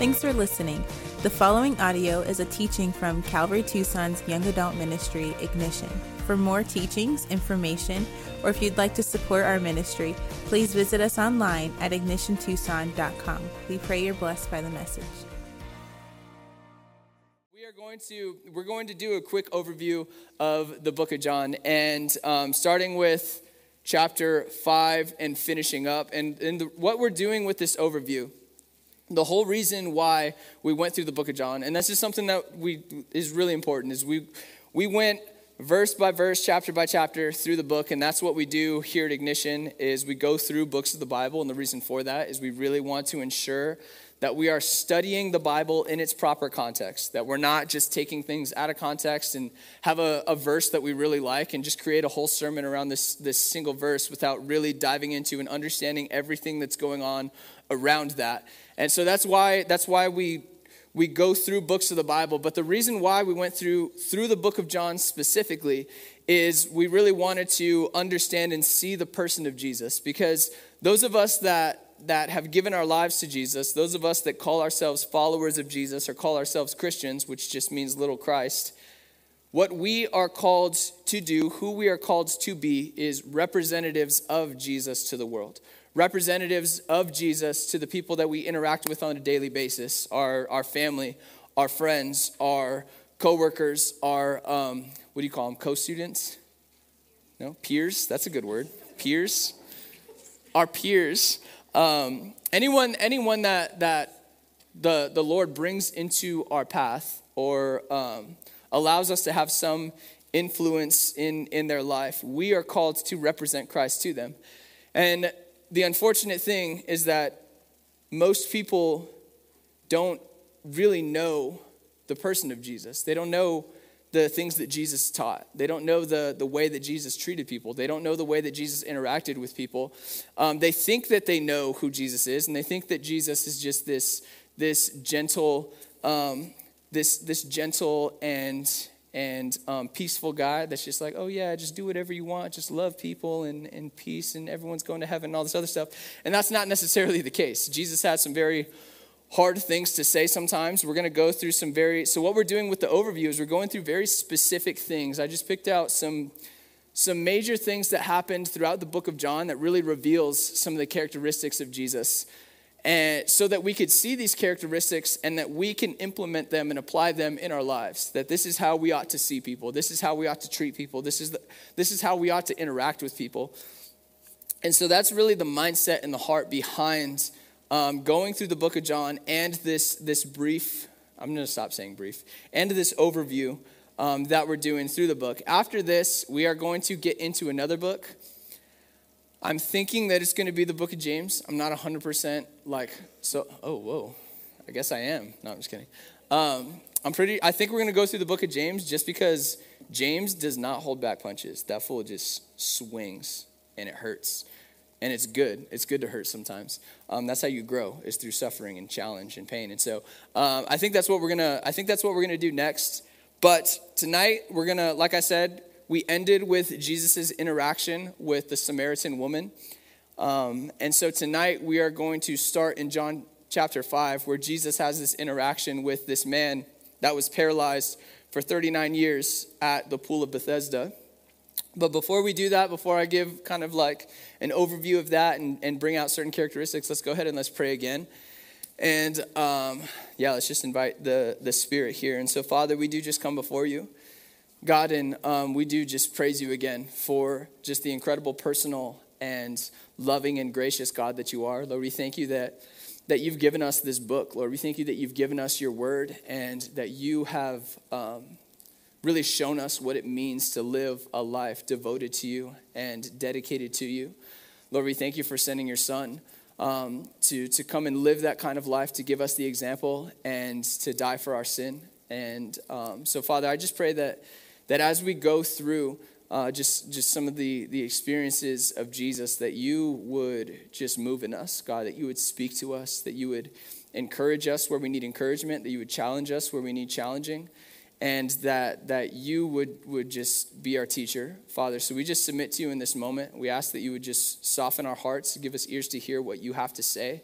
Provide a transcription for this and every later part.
Thanks for listening. The following audio is a teaching from Calvary Tucson's Young Adult Ministry, Ignition. For more teachings, information, or if you'd like to support our ministry, please visit us online at ignitiontucson.com. We pray you're blessed by the message. We're going to do a quick overview of the book of John, and starting with chapter 5 and finishing up. And what we're doing with this overview, the whole reason why we went through the book of John, and this is something that is really important, is we went verse by verse, chapter by chapter through the book, and that's what we do here at Ignition, is we go through books of the Bible, and the reason for that is we really want to ensure that we are studying the Bible in its proper context, that we're not just taking things out of context and have a verse that we really like and just create a whole sermon around this single verse without really diving into and understanding everything that's going on around that. And so that's why we go through books of the Bible. But the reason why we went through the book of John specifically is we really wanted to understand and see the person of Jesus, because those of us that have given our lives to Jesus, those of us that call ourselves followers of Jesus or call ourselves Christians, which just means little Christ, what we are called to do, who we are called to be, is representatives of Jesus to the world. Representatives of Jesus to the people that we interact with on a daily basis, our family, our friends, our coworkers, our, what do you call them, co-students? No, peers, that's a good word, peers. Our peers. Anyone that the Lord brings into our path or allows us to have some influence in their life, we are called to represent Christ to them. And the unfortunate thing is that most people don't really know the person of Jesus. They don't know the things that Jesus taught. They don't know the way that Jesus treated people. They don't know the way that Jesus interacted with people. They think that they know who Jesus is, and they think that Jesus is just this gentle, this gentle and peaceful guy that's just like, oh yeah, just do whatever you want, just love people and peace, and everyone's going to heaven and all this other stuff. And that's not necessarily the case. Jesus had some very hard things to say sometimes. We're going to go through so what we're doing with the overview is we're going through very specific things. I just picked out some major things that happened throughout the book of John that really reveals some of the characteristics of Jesus, and so that we could see these characteristics and that we can implement them and apply them in our lives. That this is how we ought to see people. This is how we ought to treat people. This is how we ought to interact with people. And so that's really the mindset and the heart behind going through the book of John and this brief, I'm going to stop saying brief, and this overview that we're doing through the book. After this, we are going to get into another book. I'm thinking that it's going to be the book of James. I'm not 100% I guess I am. No, I'm just kidding. I think we're going to go through the book of James just because James does not hold back punches. That fool just swings and it hurts. And it's good. It's good to hurt sometimes. That's how you grow, is through suffering and challenge and pain. And so I think that's what we're gonna do next. But tonight we're gonna, like I said, we ended with Jesus' interaction with the Samaritan woman. And so tonight we are going to start in John chapter 5, where Jesus has this interaction with this man that was paralyzed for 39 years at the pool of Bethesda. But before we do that, before I give kind of like an overview of that and bring out certain characteristics, let's go ahead and let's pray again. And let's just invite the Spirit here. And so, Father, we do just come before you, God, and we do just praise you again for just the incredible personal and loving and gracious God that you are. Lord, we thank you that you've given us this book. Lord, we thank you that you've given us your word and that you have really shown us what it means to live a life devoted to you and dedicated to you. Lord, we thank you for sending your son to come and live that kind of life, to give us the example and to die for our sin. And so, Father, I just pray that as we go through just some of the experiences of Jesus, that you would just move in us, God, that you would speak to us, that you would encourage us where we need encouragement, that you would challenge us where we need challenging, and that you would just be our teacher, Father. So we just submit to you in this moment. We ask that you would just soften our hearts, give us ears to hear what you have to say,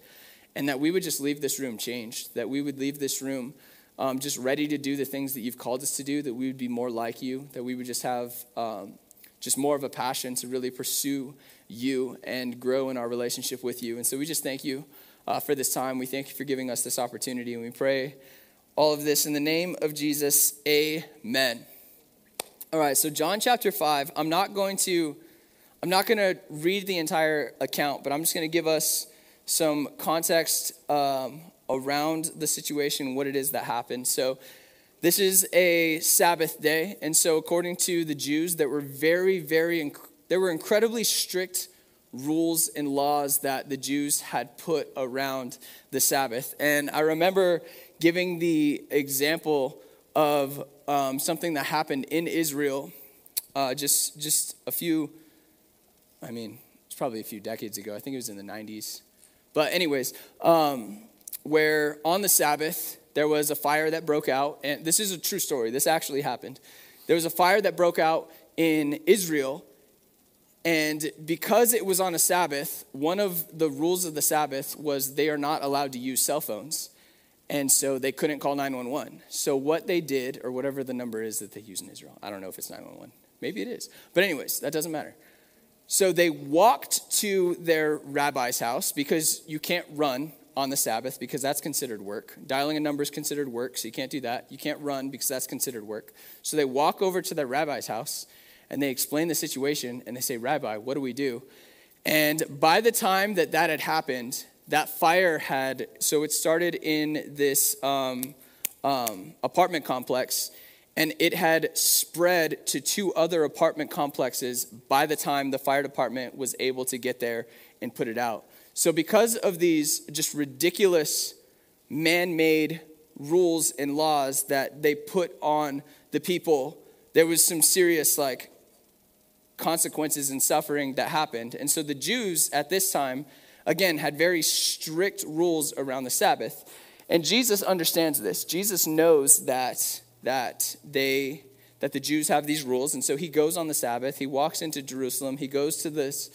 and that we would just leave this room changed, that we would leave this room just ready to do the things that you've called us to do, that we would be more like you, that we would just have just more of a passion to really pursue you and grow in our relationship with you. And so we just thank you for this time. We thank you for giving us this opportunity, and we pray all of this in the name of Jesus. Amen. All right, so John chapter 5, I'm not going to read the entire account, but I'm just going to give us some context around the situation, what it is that happened. So this is a Sabbath day, and so according to the Jews, there were there were incredibly strict rules and laws that the Jews had put around the Sabbath. And I remember giving the example of something that happened in Israel just a few, it's probably a few decades ago. I think it was in the 90s. But anyways, where on the Sabbath, there was a fire that broke out. And this is a true story. This actually happened. There was a fire that broke out in Israel. And because it was on a Sabbath, one of the rules of the Sabbath was they are not allowed to use cell phones. And so they couldn't call 911. So what they did, or whatever the number is that they use in Israel, I don't know if it's 911. Maybe it is. But anyways, that doesn't matter. So they walked to their rabbi's house, because you can't run on the Sabbath because that's considered work. Dialing a number is considered work, so you can't do that. You can't run because that's considered work. So they walk over to their rabbi's house, and they explain the situation, and they say, Rabbi, what do we do? And by the time that had happened, that fire so it started in this apartment complex, and it had spread to 2 other apartment complexes by the time the fire department was able to get there and put it out. So because of these just ridiculous man-made rules and laws that they put on the people, there was some serious consequences and suffering that happened. And so the Jews at this time, again, had very strict rules around the Sabbath. And Jesus understands this. Jesus knows that the Jews have these rules. And so he goes on the Sabbath. He walks into Jerusalem. He goes to this,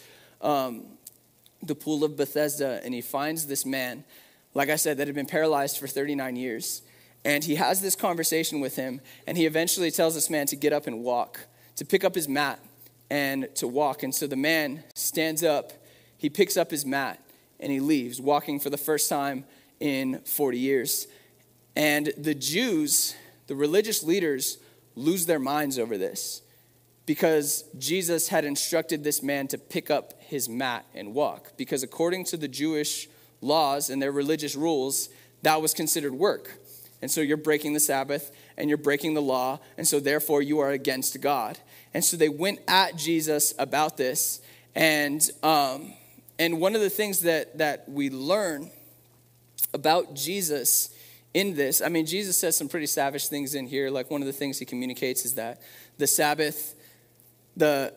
the pool of Bethesda, and he finds this man, like I said, that had been paralyzed for 39 years. And he has this conversation with him. And he eventually tells this man to get up and walk, to pick up his mat and to walk. And so the man stands up. He picks up his mat and he leaves, walking for the first time in 40 years. And the Jews, the religious leaders, lose their minds over this, because Jesus had instructed this man to pick up his mat and walk. Because according to the Jewish laws and their religious rules, that was considered work. And so you're breaking the Sabbath and you're breaking the law, and so therefore you are against God. And so they went at Jesus about this. And one of the things that we learn about Jesus in this, Jesus says some pretty savage things in here. Like, one of the things he communicates is that the Sabbath, that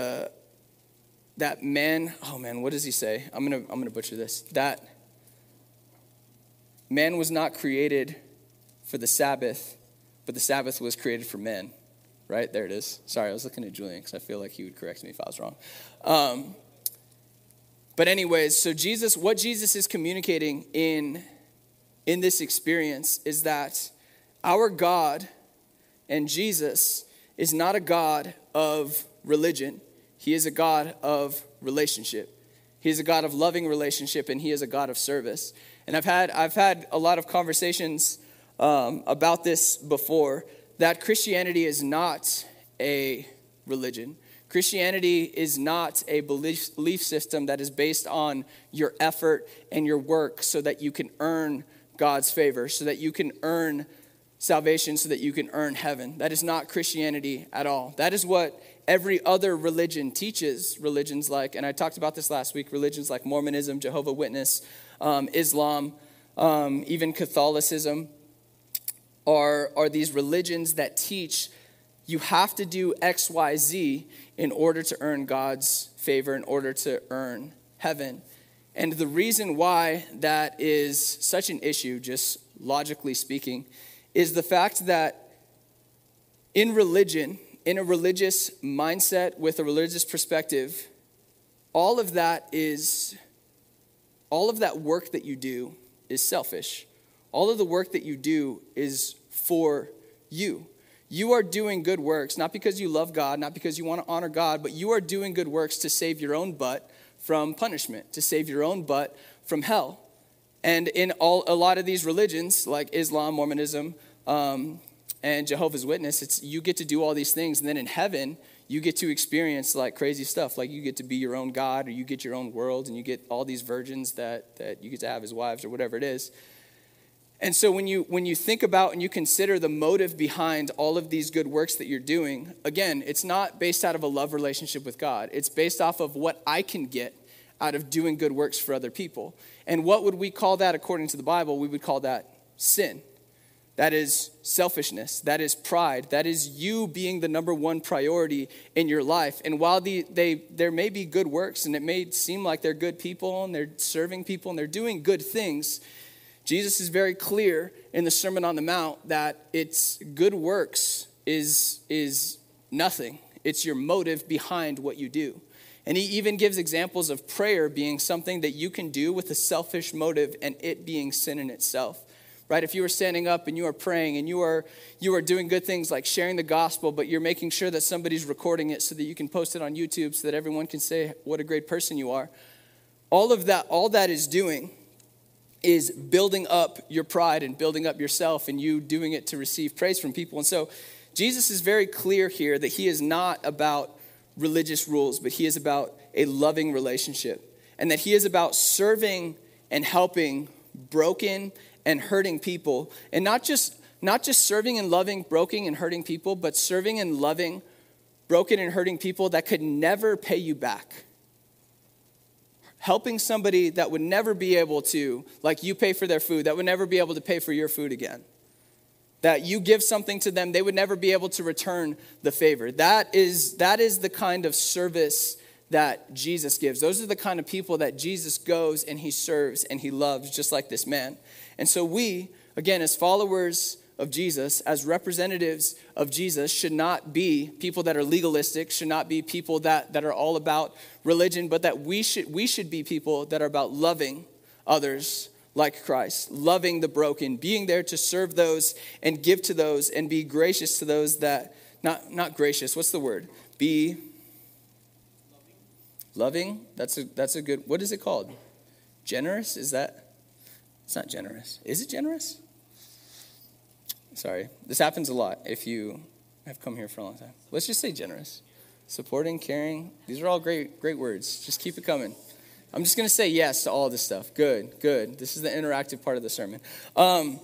man, what does he say? I'm gonna butcher this. That man was not created for the Sabbath, but the Sabbath was created for men. Right? There it is. Sorry, I was looking at Julian because I feel like he would correct me if I was wrong. But anyways, so what Jesus is communicating in this experience is that our God and Jesus is not a God of religion. He is a God of relationship. He is a God of loving relationship, and he is a God of service. And I've had a lot of conversations about this before, that Christianity is not a religion. Christianity is not a belief system that is based on your effort and your work so that you can earn God's favor, so that you can earn salvation, so that you can earn heaven. That is not Christianity at all. That is what every other religion teaches. Religions like, and I talked about this last week, religions like Mormonism, Jehovah's Witness, Islam, even Catholicism, are these religions that teach you have to do X, Y, Z in order to earn God's favor, in order to earn heaven. And the reason why that is such an issue, just logically speaking, is the fact that in religion, in a religious mindset with a religious perspective, all of that is all of that work that you do is selfish. All of the work that you do is for you. You are doing good works, not because you love God, not because you want to honor God, but you are doing good works to save your own butt from punishment, to save your own butt from hell. And in a lot of these religions, like Islam, Mormonism, and Jehovah's Witness, you get to do all these things, and then in heaven, you get to experience like crazy stuff, like you get to be your own God, or you get your own world, and you get all these virgins that you get to have as wives, or whatever it is. And so when you think about and you consider the motive behind all of these good works that you're doing, again, it's not based out of a love relationship with God. It's based off of what I can get out of doing good works for other people. And what would we call that according to the Bible? We would call that sin. That is selfishness. That is pride. That is you being the number one priority in your life. And while there may be good works, and it may seem like they're good people, and they're serving people, and they're doing good things, Jesus is very clear in the Sermon on the Mount that it's good works is nothing. It's your motive behind what you do. And he even gives examples of prayer being something that you can do with a selfish motive and it being sin in itself. Right? If you are standing up and you are praying and you are doing good things like sharing the gospel, but you're making sure that somebody's recording it so that you can post it on YouTube so that everyone can say what a great person you are. All that is doing is building up your pride and building up yourself, and you doing it to receive praise from people. And so Jesus is very clear here that he is not about religious rules, but he is about a loving relationship, and that he is about serving and helping broken and hurting people, and not just serving and loving broken and hurting people, but serving and loving broken and hurting people that could never pay you back. Helping somebody that would never be able to, like you pay for their food, that would never be able to pay for your food again. That you give something to them, they would never be able to return the favor. That is the kind of service that Jesus gives. Those are the kind of people that Jesus goes and he serves and he loves, just like this man. And so we, again, as followers of Jesus, as representatives of Jesus, should not be people that are legalistic, should not be people that are all about religion, but that we should be people that are about loving others like Christ, loving the broken, being there to serve those and give to those and be gracious to those that, not gracious, what's the word? Be loving? That's a good, what is it called? Generous? It's not generous. Is it generous? Sorry, this happens a lot if you have come here for a long time. Let's just say generous. Supporting, caring, these are all great words. Just keep it coming. I'm just going to say yes to all this stuff. Good. This is the interactive part of the sermon. But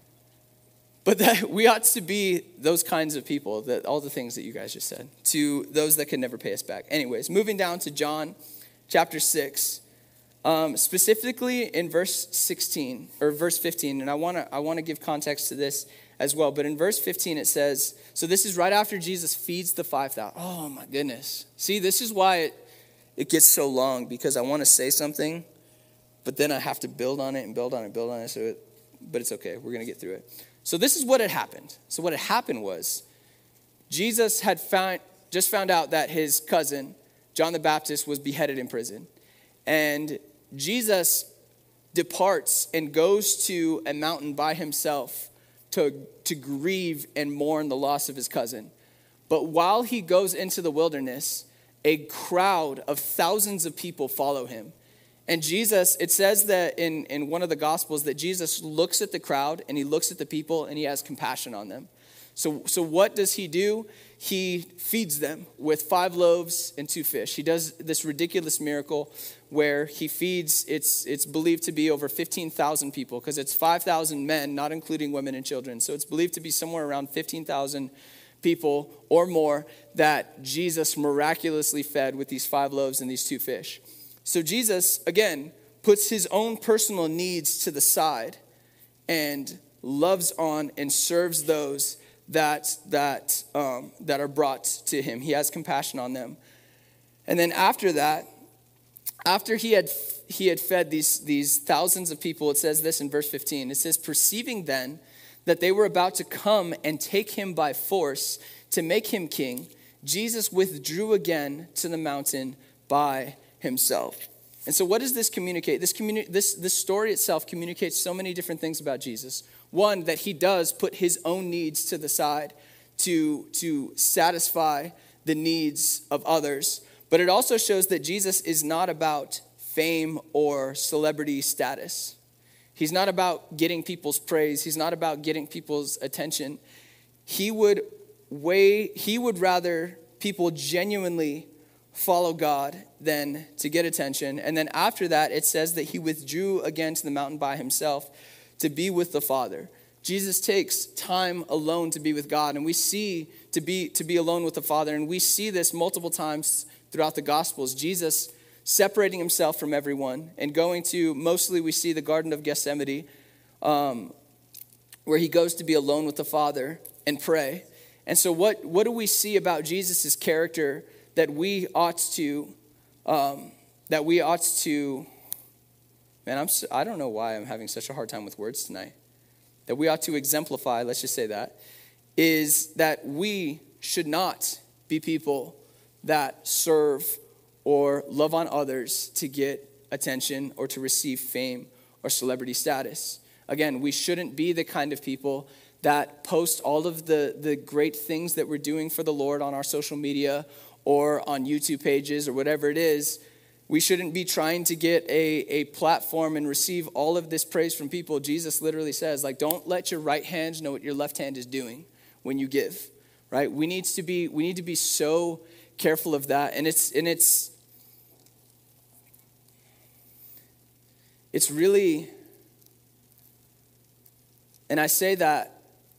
that we ought to be those kinds of people, that all the things that you guys just said, to those that can never pay us back. Anyways, moving down to John chapter 6. Specifically in verse 16 or verse 15, and I want to give context to this as well. But in verse 15 it says, so this is right after Jesus feeds the 5,000. Oh my goodness! See, this is why it gets so long, because I want to say something, but then I have to build on it and build on it. But it's okay. We're gonna get through it. So this is what had happened. So what had happened was Jesus had just found out that his cousin John the Baptist was beheaded in prison, and Jesus departs and goes to a mountain by himself to grieve and mourn the loss of his cousin. But while he goes into the wilderness, a crowd of thousands of people follow him. And Jesus, it says that in one of the Gospels that Jesus looks at the crowd and he looks at the people and he has compassion on them. So what does he do? He feeds them with 5 loaves and 2 fish. He does this ridiculous miracle where he feeds, it's believed to be over 15,000 people, because it's 5,000 men, not including women and children. So it's believed to be somewhere around 15,000 people or more that Jesus miraculously fed with these 5 loaves and these 2 fish. So Jesus, again, puts his own personal needs to the side and loves on and serves those that are brought to him. He has compassion on them. And then after that, after he had fed these thousands of people, it says this in verse 15. It says, perceiving then that they were about to come and take him by force to make him king, Jesus withdrew again to the mountain by himself. And so what does this communicate? This story itself communicates so many different things about Jesus. One, that he does put his own needs to the side to satisfy the needs of others. But it also shows that Jesus is not about fame or celebrity status. He's not about getting people's praise. He's not about getting people's attention. He would rather people genuinely follow God than to get attention. And then after that, it says that he withdrew again to the mountain by himself to be with the Father. Jesus takes time alone to be with God, and we see to be alone with the Father, and we see this multiple times throughout the Gospels. Jesus separating himself from everyone and going to, mostly we see the Garden of Gethsemane, where he goes to be alone with the Father and pray. And so what do we see about Jesus' character that we ought to, I don't know why I'm having such a hard time with words tonight, that we ought to exemplify, let's just say that, is that we should not be people that serve or love on others to get attention or to receive fame or celebrity status. Again, we shouldn't be the kind of people that post all of the great things that we're doing for the Lord on our social media or on YouTube pages or whatever it is. We shouldn't be trying to get a platform and receive all of this praise from people. Jesus literally says, like, don't let your right hand know what your left hand is doing when you give, right? We need to be so careful of that. And it's really, and I say that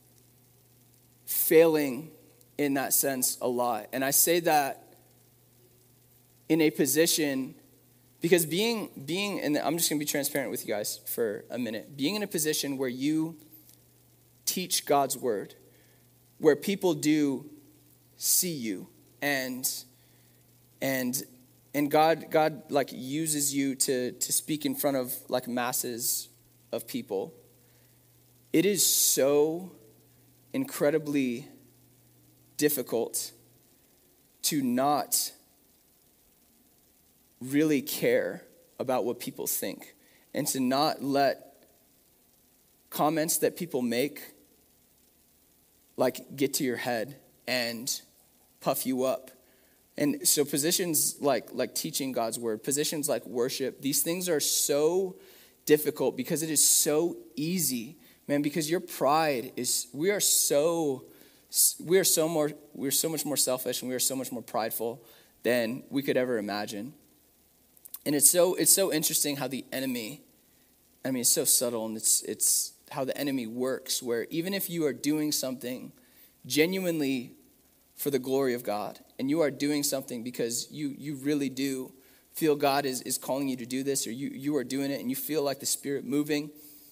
failing in that sense a lot. And I say that in a position, because being, and I'm just going to be transparent with you guys for a minute, being in a position where you teach God's word, where people do see you, and God like uses you to speak in front of like masses of people, it is so incredibly difficult to not really care about what people think and to not let comments that people make like get to your head and puff you up. And so positions like teaching God's word, positions like worship, these things are so difficult because it is so easy, man, because your pride is, we are so much more selfish and we are so much more prideful than we could ever imagine. And it's so interesting how the enemy, I mean, it's so subtle, and it's how the enemy works, where even if you are doing something genuinely for the glory of God, and you are doing something because you really do feel God is calling you to do this, or you are doing it and you feel like the Spirit moving,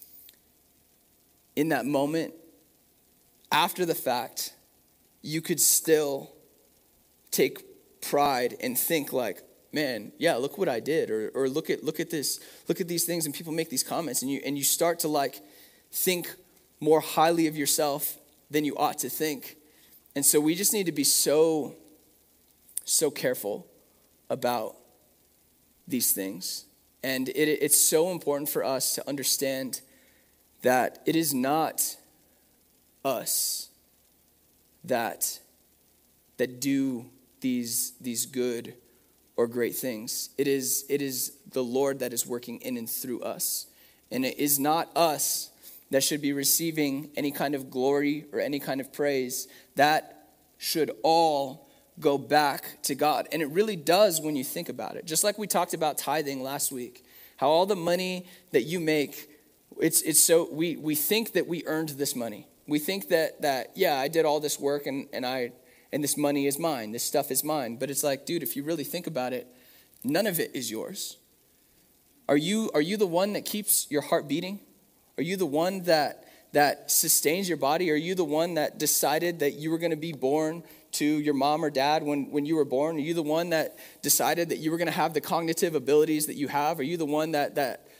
in that moment, after the fact, you could still take pride and think like, man, yeah, look what I did, or look at this, look at these things, and people make these comments, and you start to like think more highly of yourself than you ought to think. And so we just need to be so careful about these things. And it's so important for us to understand that it is not us that do these good or great things. It is the Lord that is working in and through us. And it is not us that should be receiving any kind of glory or any kind of praise. That should all go back to God. And it really does when you think about it. Just like we talked about tithing last week, how all the money that you make, it's so we think that we earned this money. We think that yeah, I did all this work and this money is mine. This stuff is mine. But it's like, dude, if you really think about it, none of it is yours. Are you the one that keeps your heart beating? Are you the one that sustains your body? Are you the one that decided that you were going to be born to your mom or dad when you were born? Are you the one that decided that you were going to have the cognitive abilities that you have? Are you the one that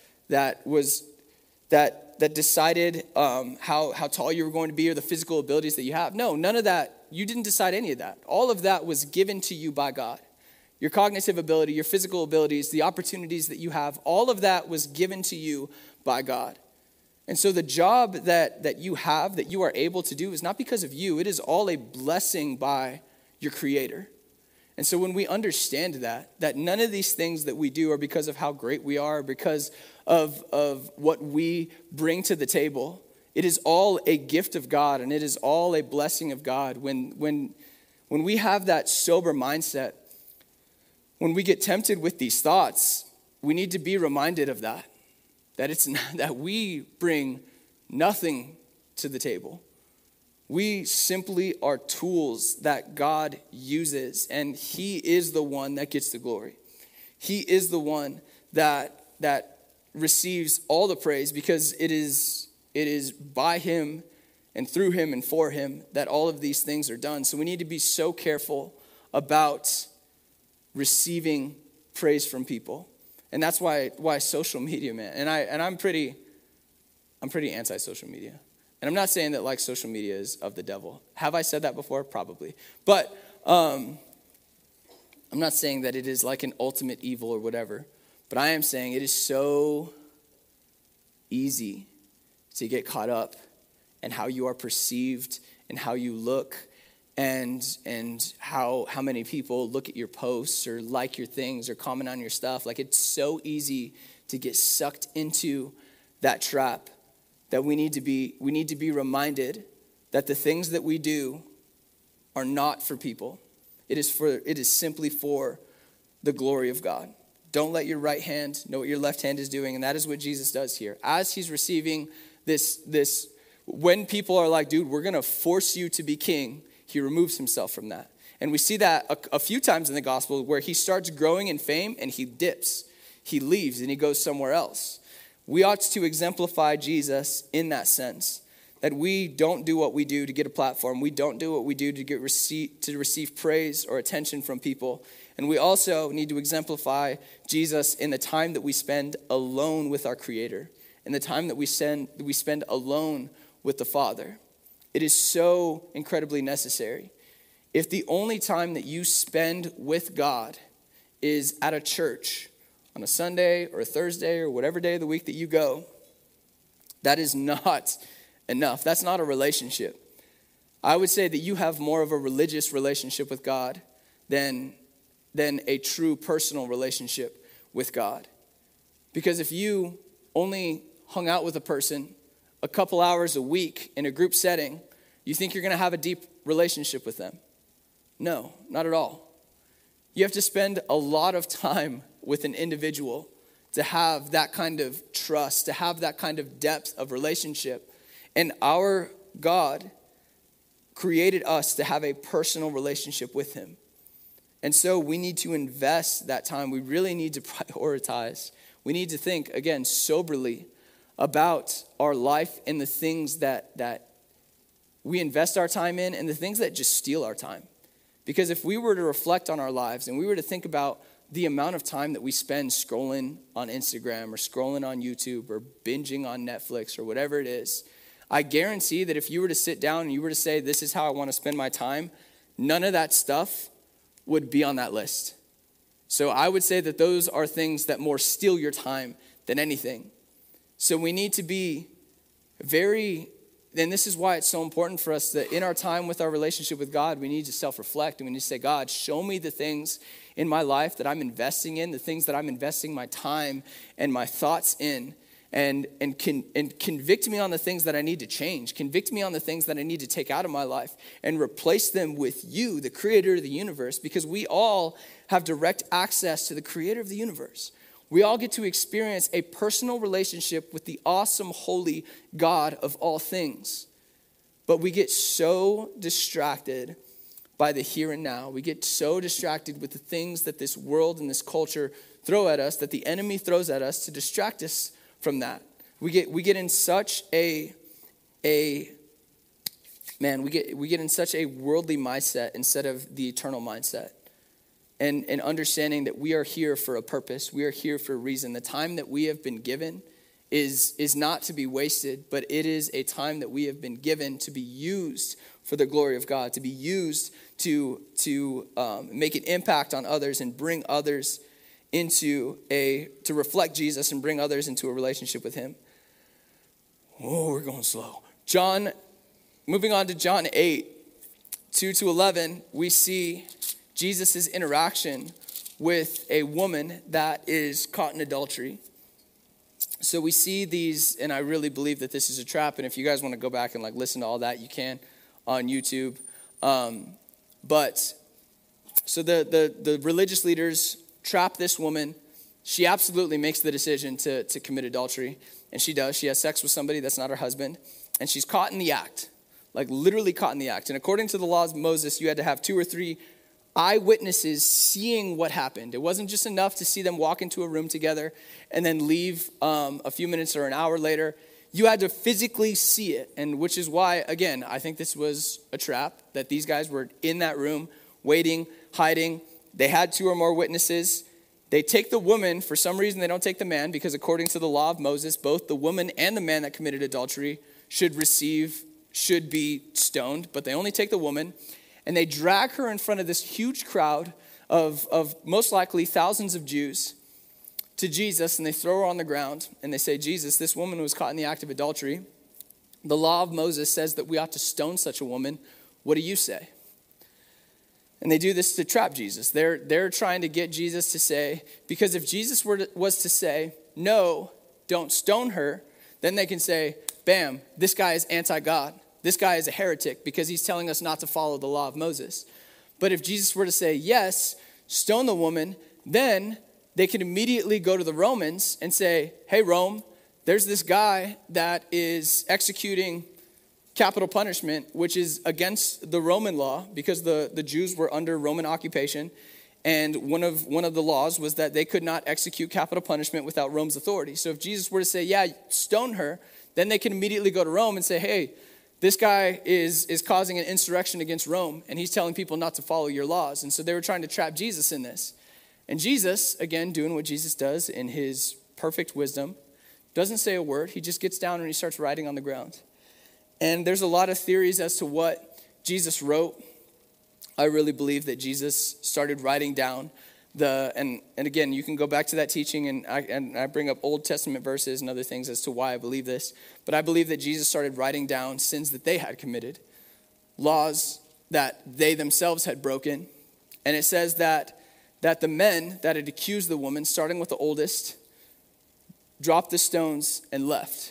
decided how tall you were going to be or the physical abilities that you have? No, none of that. You didn't decide any of that. All of that was given to you by God. your cognitive ability, your physical abilities, the opportunities that you have, all of that was given to you by God. And so the job that you have, that you are able to do, is not because of you. It is all a blessing by your Creator. And so when we understand that none of these things that we do are because of how great we are, because of what we bring to the table, it is all a gift of God, and it is all a blessing of God. When we have that sober mindset, when we get tempted with these thoughts, we need to be reminded of that it's not, that we bring nothing to the table. We simply are tools that God uses, and He is the one that gets the glory. He is the one that receives all the praise, because it is by Him and through Him and for Him that all of these things are done. So we need to be so careful about receiving praise from people. And that's why social media, man. And I'm pretty anti-social media. And I'm not saying that like social media is of the devil. Have I said that before? Probably. But I'm not saying that it is like an ultimate evil or whatever. But I am saying it is so easy to get caught up in how you are perceived and how you look, and how many people look at your posts or like your things or comment on your stuff. Like, it's so easy to get sucked into that trap that we need to be reminded that the things that we do are not for people. It is simply for the glory of God. Don't let your right hand know what your left hand is doing, and that is what Jesus does here. As He's receiving this, when people are like, dude, we're going to force you to be king, He removes Himself from that. And we see that a few times in the gospel, where He starts growing in fame and He dips. He leaves and He goes somewhere else. We ought to exemplify Jesus in that sense, that we don't do what we do to get a platform. We don't do what we do to receive praise or attention from people. And we also need to exemplify Jesus in the time that we spend alone with our Creator, in the time that we spend alone with the Father. It is so incredibly necessary. If the only time that you spend with God is at a church on a Sunday or a Thursday or whatever day of the week that you go, that is not enough. That's not a relationship. I would say that you have more of a religious relationship with God than a true personal relationship with God. Because if you only hung out with a person a couple hours a week in a group setting, you think you're going to have a deep relationship with them? No, not at all. You have to spend a lot of time with an individual to have that kind of trust, to have that kind of depth of relationship. And our God created us to have a personal relationship with Him. And so we need to invest that time. We really need to prioritize. We need to think, again, soberly about our life and the things that we invest our time in and the things that just steal our time. Because if we were to reflect on our lives and we were to think about the amount of time that we spend scrolling on Instagram or scrolling on YouTube or binging on Netflix or whatever it is, I guarantee that if you were to sit down and you were to say, this is how I want to spend my time, none of that stuff would be on that list. So I would say that those are things that more steal your time than anything. So we need to be and this is why it's so important for us that in our time with our relationship with God, we need to self-reflect and we need to say, God, show me the things in my life that I'm investing in, the things that I'm investing my time and my thoughts in, and convict me on the things that I need to change. Convict me on the things that I need to take out of my life and replace them with you, the creator of the universe, because we all have direct access to the creator of the universe. We all get to experience a personal relationship with the awesome, holy God of all things. But we get so distracted by the here and now. We get so distracted with the things that this world and this culture throw at us, that the enemy throws at us to distract us from that. We get in such a worldly mindset instead of the eternal mindset. And understanding that we are here for a purpose. We are here for a reason. The time that we have been given is not to be wasted, but it is a time that we have been given to be used for the glory of God, to be used to make an impact on others and bring others to reflect Jesus and bring others into a relationship with him. Oh, we're going slow. Moving on to John 8, 2-11, we see Jesus' interaction with a woman that is caught in adultery. So we see these, and I really believe that this is a trap, and if you guys want to go back and listen to all that, you can on YouTube. But so the religious leaders trap this woman. She absolutely makes the decision to commit adultery, and she does. She has sex with somebody that's not her husband, and she's caught in the act, literally caught in the act. And according to the laws of Moses, you had to have 2 or 3 eyewitnesses seeing what happened. It wasn't just enough to see them walk into a room together and then leave a few minutes or an hour later. You had to physically see it, and which is why, again, I think this was a trap, that these guys were in that room, waiting, hiding. They had 2 or more witnesses. They take the woman. For some reason, they don't take the man, because according to the law of Moses, both the woman and the man that committed adultery should be stoned, but they only take the woman. And they drag her in front of this huge crowd of most likely thousands of Jews to Jesus, and they throw her on the ground, and they say, Jesus, this woman was caught in the act of adultery. The law of Moses says that we ought to stone such a woman. What do you say? And they do this to trap Jesus. They're trying to get Jesus to say, because if Jesus was to say, no, don't stone her, then they can say, bam, this guy is anti-God. This guy is a heretic because he's telling us not to follow the law of Moses. But if Jesus were to say, yes, stone the woman, then they can immediately go to the Romans and say, hey, Rome, there's this guy that is executing capital punishment, which is against the Roman law, because the Jews were under Roman occupation. And one of the laws was that they could not execute capital punishment without Rome's authority. So if Jesus were to say, yeah, stone her, then they can immediately go to Rome and say, hey, this guy is causing an insurrection against Rome, and he's telling people not to follow your laws. And so they were trying to trap Jesus in this. And Jesus, again, doing what Jesus does in his perfect wisdom, doesn't say a word. He just gets down and he starts writing on the ground. And there's a lot of theories as to what Jesus wrote. I really believe that Jesus started writing down and again, you can go back to that teaching, and I bring up Old Testament verses and other things as to why I believe this. But I believe that Jesus started writing down sins that they had committed, laws that they themselves had broken. And it says that the men that had accused the woman, starting with the oldest, dropped the stones and left.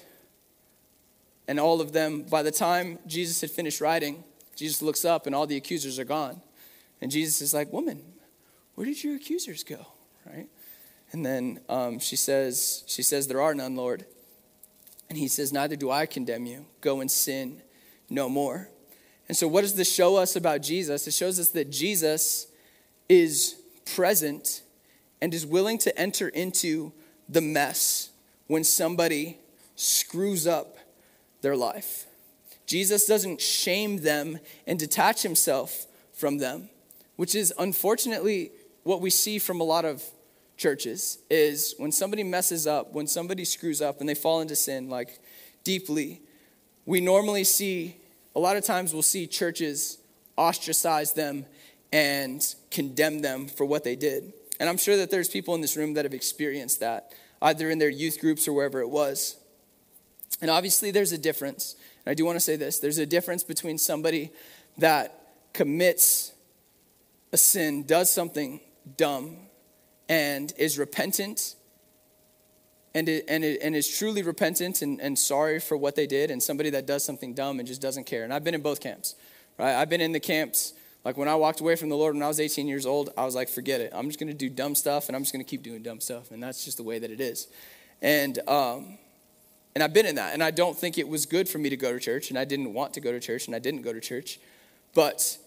And all of them, by the time Jesus had finished writing, Jesus looks up and all the accusers are gone. And Jesus is like, woman, where did your accusers go? Right? And then she says, there are none, Lord. And he says, neither do I condemn you. Go and sin no more. And so what does this show us about Jesus? It shows us that Jesus is present and is willing to enter into the mess when somebody screws up their life. Jesus doesn't shame them and detach himself from them, which is unfortunately what we see from a lot of churches, is when somebody messes up, when somebody screws up and they fall into sin deeply, we normally see, a lot of times we'll see churches ostracize them and condemn them for what they did. And I'm sure that there's people in this room that have experienced that, either in their youth groups or wherever it was. And obviously there's a difference. And I do want to say this. There's a difference between somebody that commits a sin, does something dumb, and is repentant and is truly repentant and sorry for what they did, and somebody that does something dumb and just doesn't care. And I've been in both camps, right? I've been in the camps. When I walked away from the Lord when I was 18 years old, I was like, forget it. I'm just going to do dumb stuff, and I'm just going to keep doing dumb stuff. And that's just the way that it is. And I've been in that. And I don't think it was good for me to go to church, and I didn't want to go to church, and I didn't go to church. But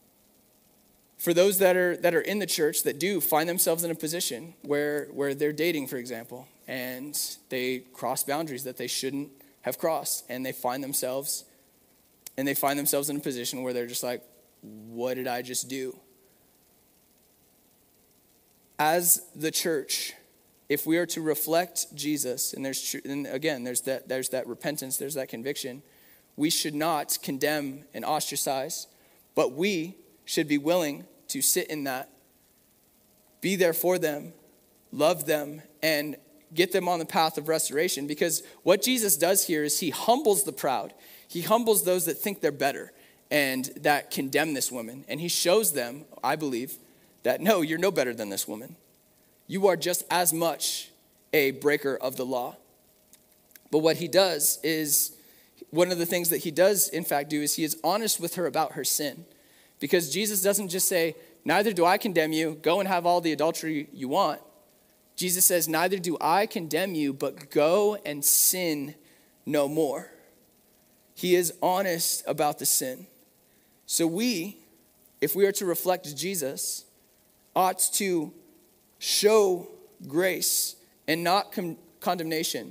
for those that are in the church that do find themselves in a position where they're dating, for example, and they cross boundaries that they shouldn't have crossed, and they find themselves in a position where they're just like, what did I just do? As the church, if we are to reflect Jesus, and there's that repentance, there's that conviction, we should not condemn and ostracize, but we should be willing to sit in that, be there for them, love them, and get them on the path of restoration. Because what Jesus does here is he humbles the proud. He humbles those that think they're better and that condemn this woman. And he shows them, I believe, that no, you're no better than this woman. You are just as much a breaker of the law. But what he does is, one of the things that he does, in fact, do is he is honest with her about her sin. Because Jesus doesn't just say, neither do I condemn you, go and have all the adultery you want. Jesus says, neither do I condemn you, but go and sin no more. He is honest about the sin. So we, if we are to reflect Jesus, ought to show grace and not condemnation,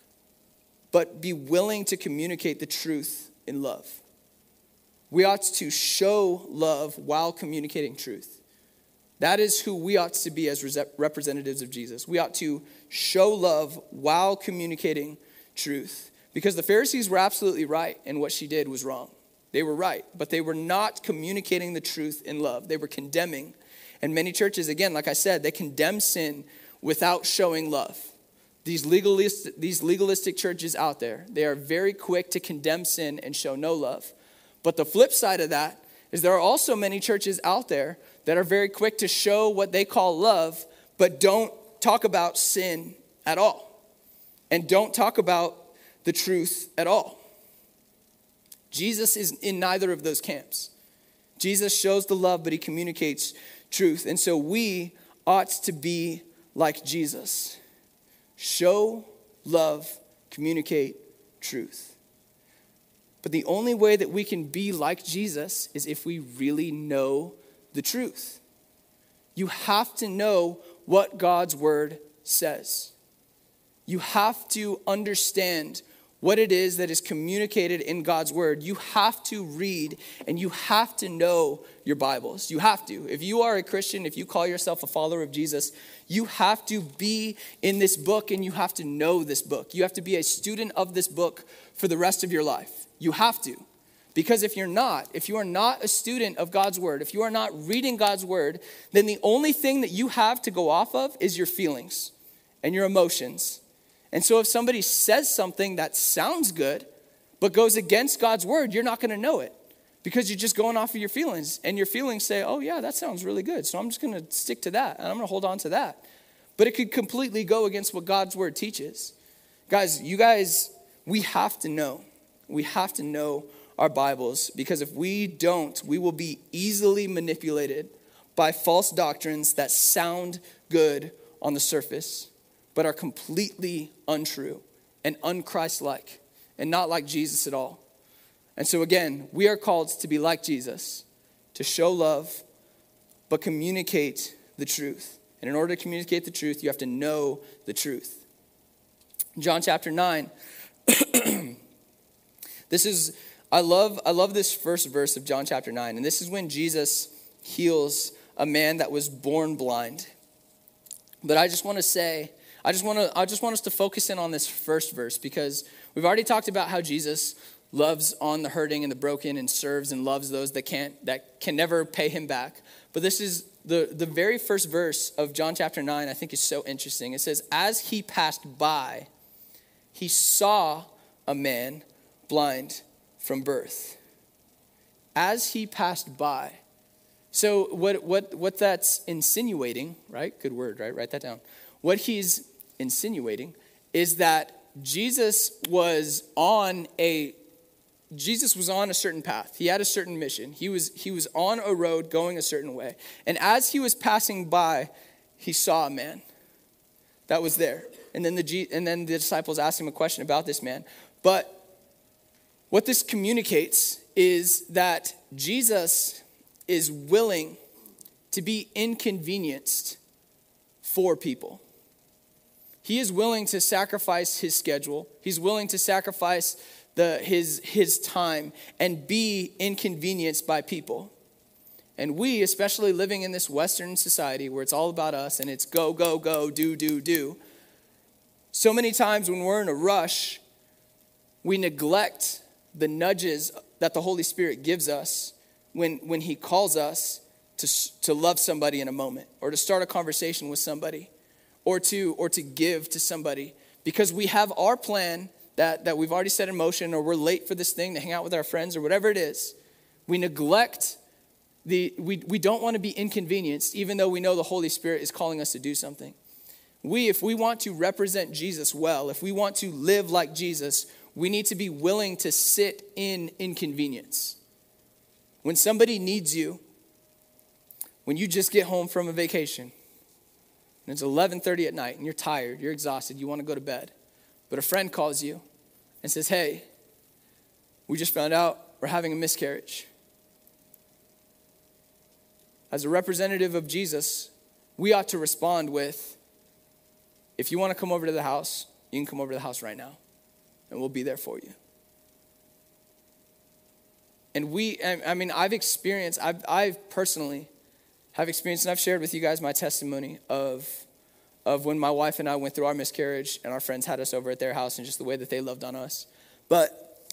but be willing to communicate the truth in love. We ought to show love while communicating truth. That is who we ought to be as representatives of Jesus. We ought to show love while communicating truth. Because the Pharisees were absolutely right, and what she did was wrong. They were right, but they were not communicating the truth in love. They were condemning. And many churches, again, like I said, they condemn sin without showing love. These legalistic churches out there, they are very quick to condemn sin and show no love. But the flip side of that is there are also many churches out there that are very quick to show what they call love, but don't talk about sin at all. And don't talk about the truth at all. Jesus is in neither of those camps. Jesus shows the love, but he communicates truth. And so we ought to be like Jesus. Show love, communicate truth. But the only way that we can be like Jesus is if we really know the truth. You have to know what God's word says. You have to understand what it is that is communicated in God's word. You have to read and you have to know your Bibles. You have to. If you are a Christian, if you call yourself a follower of Jesus, you have to be in this book and you have to know this book. You have to be a student of this book for the rest of your life. You have to. Because if you are not a student of God's word, if you are not reading God's word, then the only thing that you have to go off of is your feelings and your emotions. And so if somebody says something that sounds good, but goes against God's word, you're not going to know it because you're just going off of your feelings. And your feelings say, oh yeah, that sounds really good. So I'm just going to stick to that and I'm going to hold on to that. But it could completely go against what God's word teaches. Guys, we have to know. We have to know our Bibles, because if we don't, we will be easily manipulated by false doctrines that sound good on the surface, but are completely untrue and un-Christ-like and not like Jesus at all. And so again, we are called to be like Jesus, to show love, but communicate the truth. And in order to communicate the truth, you have to know the truth. John chapter 9, I love this first verse of John chapter 9. And this is when Jesus heals a man that was born blind. But I just want us to focus in on this first verse, because we've already talked about how Jesus loves on the hurting and the broken and serves and loves those that can never pay him back. But this is the very first verse of John chapter 9, I think is so interesting. It says, as he passed by, he saw a man blind from birth. As he passed by. So what that's insinuating, right? Good word, right? Write that down. What he's insinuating is that Jesus was on a certain path. He had a certain mission. He was on a road going a certain way. And as he was passing by, he saw a man that was there. And then the disciples asked him a question about this man. But what this communicates is that Jesus is willing to be inconvenienced for people. He is willing to sacrifice his schedule. He's willing to sacrifice his time and be inconvenienced by people. And we, especially living in this Western society where it's all about us and it's go, go, go, do. So many times when we're in a rush, we neglect the nudges that the Holy Spirit gives us when he calls us to love somebody in a moment, or to start a conversation with somebody, or to give to somebody, because we have our plan that we've already set in motion, or we're late for this thing to hang out with our friends or whatever it is. We neglect we don't want to be inconvenienced, even though we know the Holy Spirit is calling us to do something. If we want to represent Jesus well, if we want to live like Jesus, we need to be willing to sit in inconvenience. When somebody needs you, when you just get home from a vacation, and it's 11:30 at night, and you're tired, you're exhausted, you want to go to bed, but a friend calls you and says, hey, we just found out we're having a miscarriage. As a representative of Jesus, we ought to respond with, if you want to come over to the house, you can come over to the house right now, and we'll be there for you. And I've personally have experienced, and I've shared with you guys my testimony of when my wife and I went through our miscarriage and our friends had us over at their house and just the way that they loved on us. But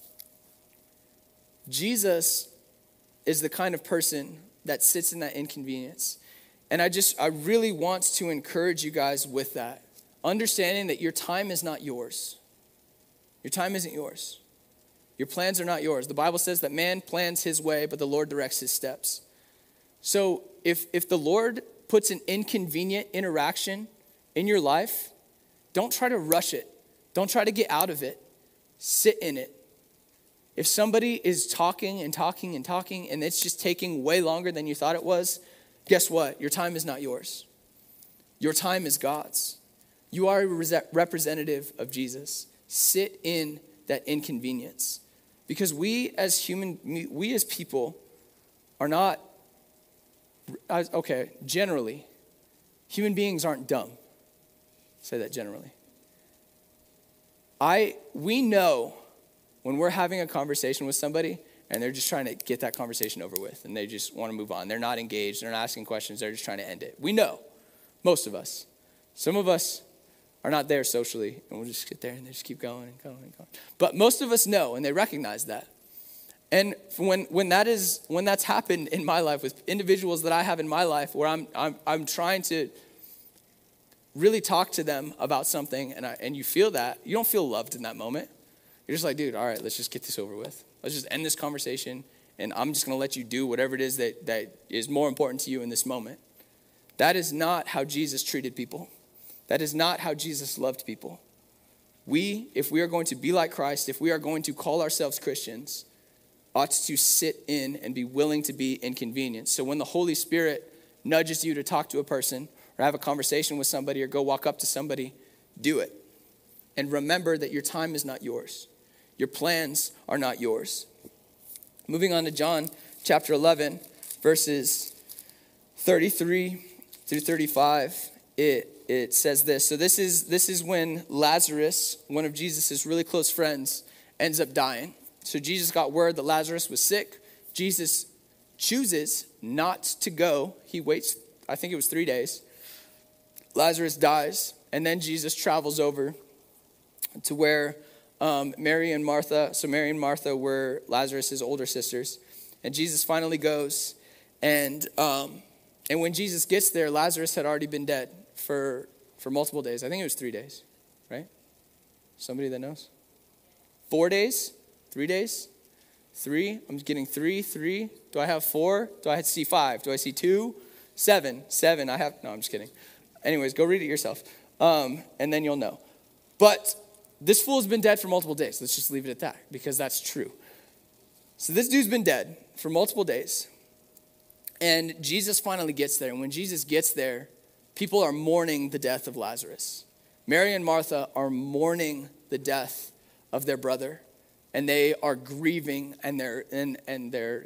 Jesus is the kind of person that sits in that inconvenience. And I really want to encourage you guys with that. Understanding that your time is not yours. Your time isn't yours. Your plans are not yours. The Bible says that man plans his way, but the Lord directs his steps. So if the Lord puts an inconvenient interaction in your life, don't try to rush it. Don't try to get out of it. Sit in it. If somebody is talking and it's just taking way longer than you thought it was, guess what? Your time is not yours. Your time is God's. You are a representative of Jesus. Sit in that inconvenience. Because we as people are not, generally, human beings aren't dumb. Say that generally. We know when we're having a conversation with somebody and they're just trying to get that conversation over with and they just want to move on. They're not engaged. They're not asking questions. They're just trying to end it. We know, most of us. Some of us are not there socially and we'll just sit there and they just keep going and going and going. But most of us know and they recognize that. And when that's happened in my life with individuals that I have in my life where I'm trying to really talk to them about something and you feel that, you don't feel loved in that moment. You're just like, dude, all right, let's just get this over with. Let's just end this conversation, and I'm just going to let you do whatever it is that is more important to you in this moment. That is not how Jesus treated people. That is not how Jesus loved people. If we are going to be like Christ, if we are going to call ourselves Christians, ought to sit in and be willing to be inconvenienced. So when the Holy Spirit nudges you to talk to a person or have a conversation with somebody or go walk up to somebody, do it. And remember that your time is not yours. Your plans are not yours. Moving on to John chapter 11, verses 33 through 35, it says this. So this is when Lazarus, one of Jesus' really close friends, ends up dying. So Jesus got word that Lazarus was sick. Jesus chooses not to go. He waits, I think it was 3 days. Lazarus dies, and then Jesus travels over to where Mary and Martha were Lazarus' older sisters. And Jesus finally goes. And when Jesus gets there, Lazarus had already been dead for multiple days. I think it was 3 days, right? Somebody that knows? 4 days? 3 days? 3? I'm getting 3. Do I have 4? Do I see 5? Do I see 2? 7. No, I'm just kidding. Anyways, go read it yourself. And then you'll know. But this fool's been dead for multiple days. Let's just leave it at that because that's true. So this dude's been dead for multiple days. And Jesus finally gets there. And when Jesus gets there, people are mourning the death of Lazarus. Mary and Martha are mourning the death of their brother. And they are grieving and they're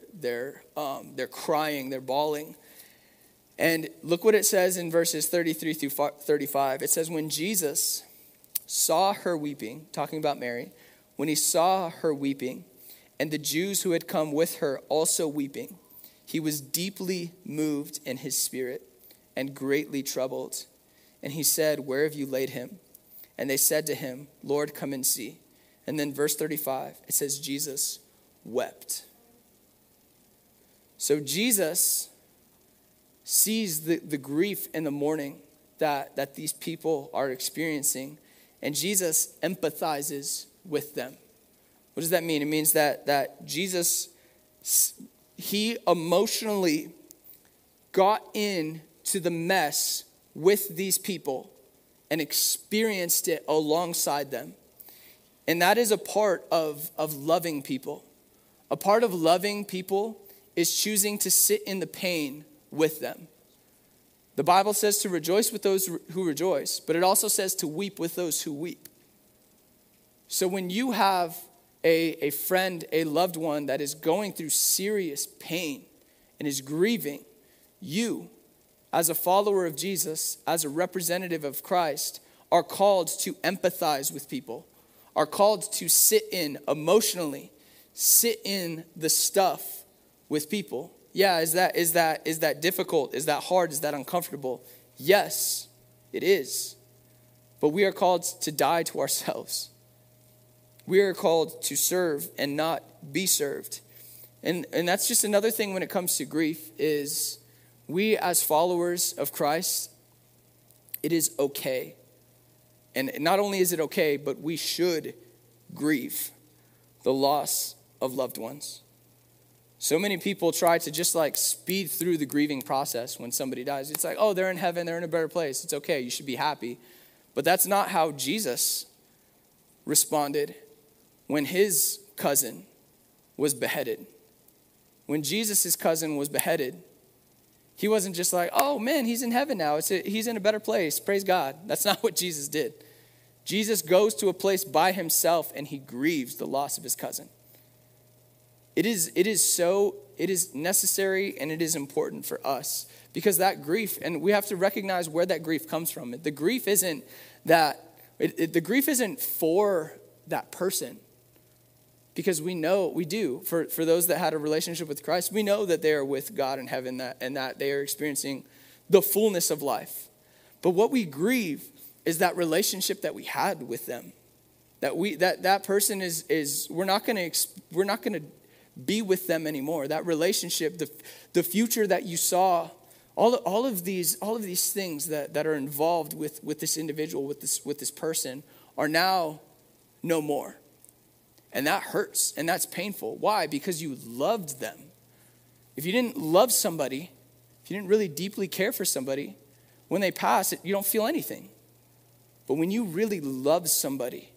crying, they're bawling. And look what it says in verses 33 through 35. It says, when Jesus saw her weeping, talking about Mary, when he saw her weeping, and the Jews who had come with her also weeping, he was deeply moved in his spirit and greatly troubled. And he said, where have you laid him? And they said to him, Lord, come and see. And then verse 35, it says, Jesus wept. So Jesus sees the grief and the mourning that these people are experiencing, and Jesus empathizes with them. What does that mean? It means that Jesus, he emotionally got into the mess with these people and experienced it alongside them. And that is a part of loving people. A part of loving people is choosing to sit in the pain with them. The Bible says to rejoice with those who rejoice, but it also says to weep with those who weep. So when you have a friend, a loved one that is going through serious pain and is grieving, you, as a follower of Jesus, as a representative of Christ, are called to empathize with people, are called to sit in emotionally, sit in the stuff with people. Yeah, is that difficult? Is that hard? Is that uncomfortable? Yes, it is. But we are called to die to ourselves. We are called to serve and not be served. And that's just another thing when it comes to grief is we as followers of Christ, it is okay. And not only is it okay, but we should grieve the loss of loved ones. So many people try to just like speed through the grieving process when somebody dies. It's like, oh, they're in heaven, they're in a better place. It's okay, you should be happy. But that's not how Jesus responded when his cousin was beheaded. When Jesus' cousin was beheaded, he wasn't just like, oh man, he's in heaven now. He's in a better place, praise God. That's not what Jesus did. Jesus goes to a place by himself and he grieves the loss of his cousin. It is necessary and it is important for us because that grief, and we have to recognize where that grief comes from. The grief isn't the grief isn't for that person, because we do for those that had a relationship with Christ, we know that they are with God in heaven and that they are experiencing the fullness of life. But what we grieve is that relationship that we had with them. That person is we're not going to be with them anymore. That relationship, the future that you saw, all of these things that are involved with this individual, with this person, are now no more. And that hurts and that's painful. Why? Because you loved them. If you didn't love somebody, if you didn't really deeply care for somebody, when they pass, you don't feel anything. But when you really love somebody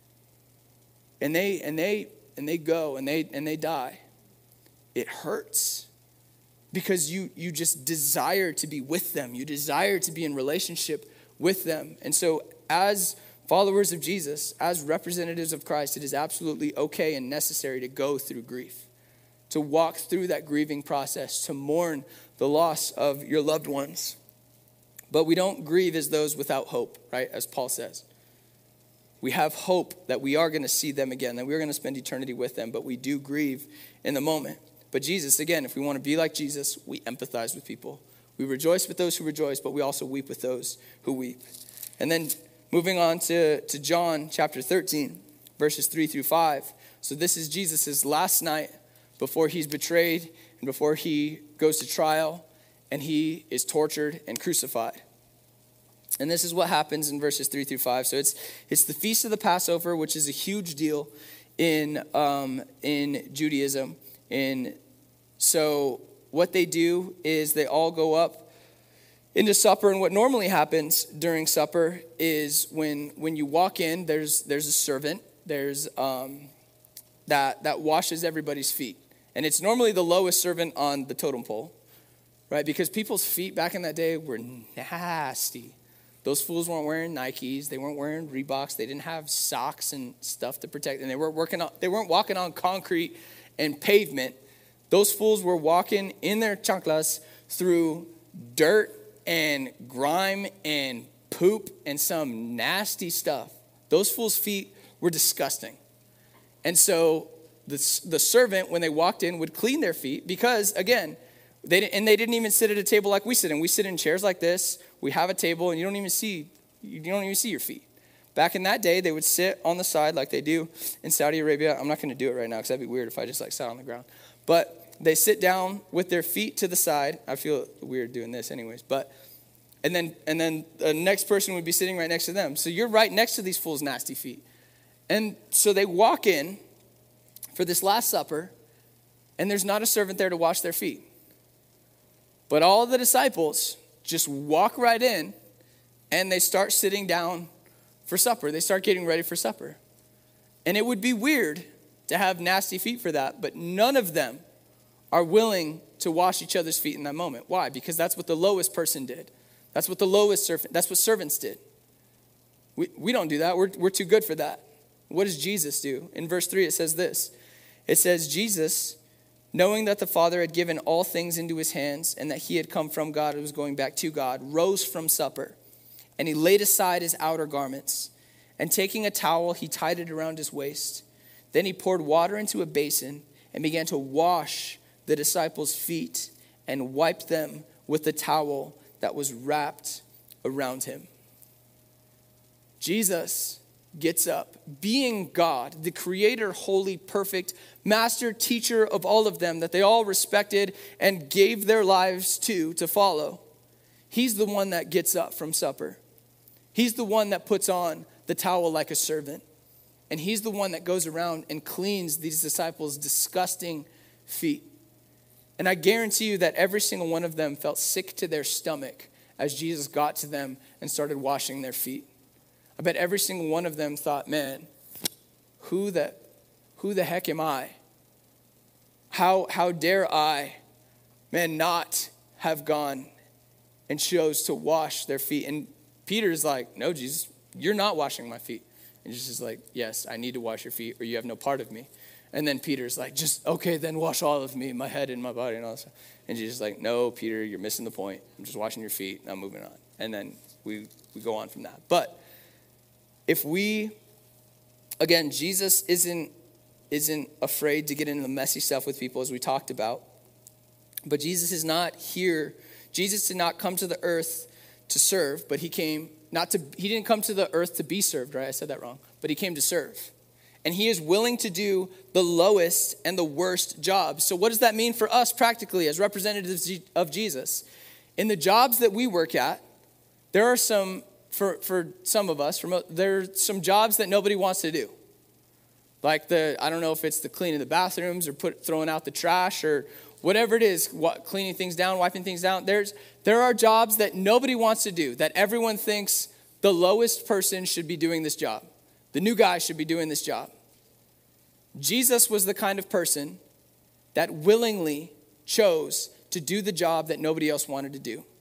and they go and they die, it hurts because you just desire to be with them. You desire to be in relationship with them. And so as followers of Jesus, as representatives of Christ, it is absolutely okay and necessary to go through grief, to walk through that grieving process, to mourn the loss of your loved ones. But we don't grieve as those without hope, right? As Paul says. We have hope that we are going to see them again, that we're going to spend eternity with them, but we do grieve in the moment. But Jesus, again, if we want to be like Jesus, we empathize with people. We rejoice with those who rejoice, but we also weep with those who weep. And then moving on to John chapter 13, verses 3 through 5. So this is Jesus' last night before he's betrayed and before he goes to trial and he is tortured and crucified. And this is what happens in verses 3 through 5. So it's the Feast of the Passover, which is a huge deal in Judaism. And so what they do is they all go up into supper. And what normally happens during supper is when you walk in, there's a servant. There's that washes everybody's feet. And it's normally the lowest servant on the totem pole, right? Because people's feet back in that day were nasty. Those fools weren't wearing Nikes. They weren't wearing Reeboks. They didn't have socks and stuff to protect. And they weren't walking on concrete and pavement. Those fools were walking in their chanclas through dirt and grime and poop and some nasty stuff. Those fools' feet were disgusting. And so the servant, when they walked in, would clean their feet because, again, They didn't even sit at a table like we sit in. We sit in chairs like this. We have a table, and you don't even see your feet. Back in that day, they would sit on the side like they do in Saudi Arabia. I'm not going to do it right now because that'd be weird if I just sat on the ground. But they sit down with their feet to the side. I feel weird doing this anyways. And then the next person would be sitting right next to them. So you're right next to these fools' nasty feet. And so they walk in for this Last Supper, and there's not a servant there to wash their feet. But all the disciples just walk right in, and they start sitting down for supper. They start getting ready for supper. And it would be weird to have nasty feet for that, but none of them are willing to wash each other's feet in that moment. Why? Because that's what the lowest person did. That's what that's what servants did. We don't do that. We're too good for that. What does Jesus do? In verse 3, it says this. It says, Jesus, knowing that the Father had given all things into his hands and that he had come from God and was going back to God, rose from supper. And he laid aside his outer garments. And taking a towel, he tied it around his waist. Then he poured water into a basin and began to wash the disciples' feet and wiped them with the towel that was wrapped around him. Jesus gets up, being God, the creator, holy, perfect, master, teacher of all of them that they all respected and gave their lives to follow. He's the one that gets up from supper. He's the one that puts on the towel like a servant. And he's the one that goes around and cleans these disciples' disgusting feet. And I guarantee you that every single one of them felt sick to their stomach as Jesus got to them and started washing their feet. I bet every single one of them thought, man, who the heck am I? How dare I, man, not have gone and chose to wash their feet? And Peter's like, no, Jesus, you're not washing my feet. And Jesus is like, yes, I need to wash your feet or you have no part of me. And then Peter's like, just, okay, then wash all of me, my head and my body and all that stuff. And Jesus is like, no, Peter, you're missing the point. I'm just washing your feet and I'm moving on. And then we go on from that. But again, Jesus isn't afraid to get into the messy stuff with people as we talked about. But Jesus is not here. Jesus did not come to the earth to serve, but he didn't come to the earth to be served, right? I said that wrong. But he came to serve. And he is willing to do the lowest and the worst jobs. So what does that mean for us practically as representatives of Jesus? In the jobs that we work at, there are some, for some of us, there are some jobs that nobody wants to do. Like I don't know if it's the cleaning the bathrooms or throwing out the trash or whatever it is, cleaning things down, wiping things down. There are jobs that nobody wants to do, that everyone thinks the lowest person should be doing this job. The new guy should be doing this job. Jesus was the kind of person that willingly chose to do the job that nobody else wanted to do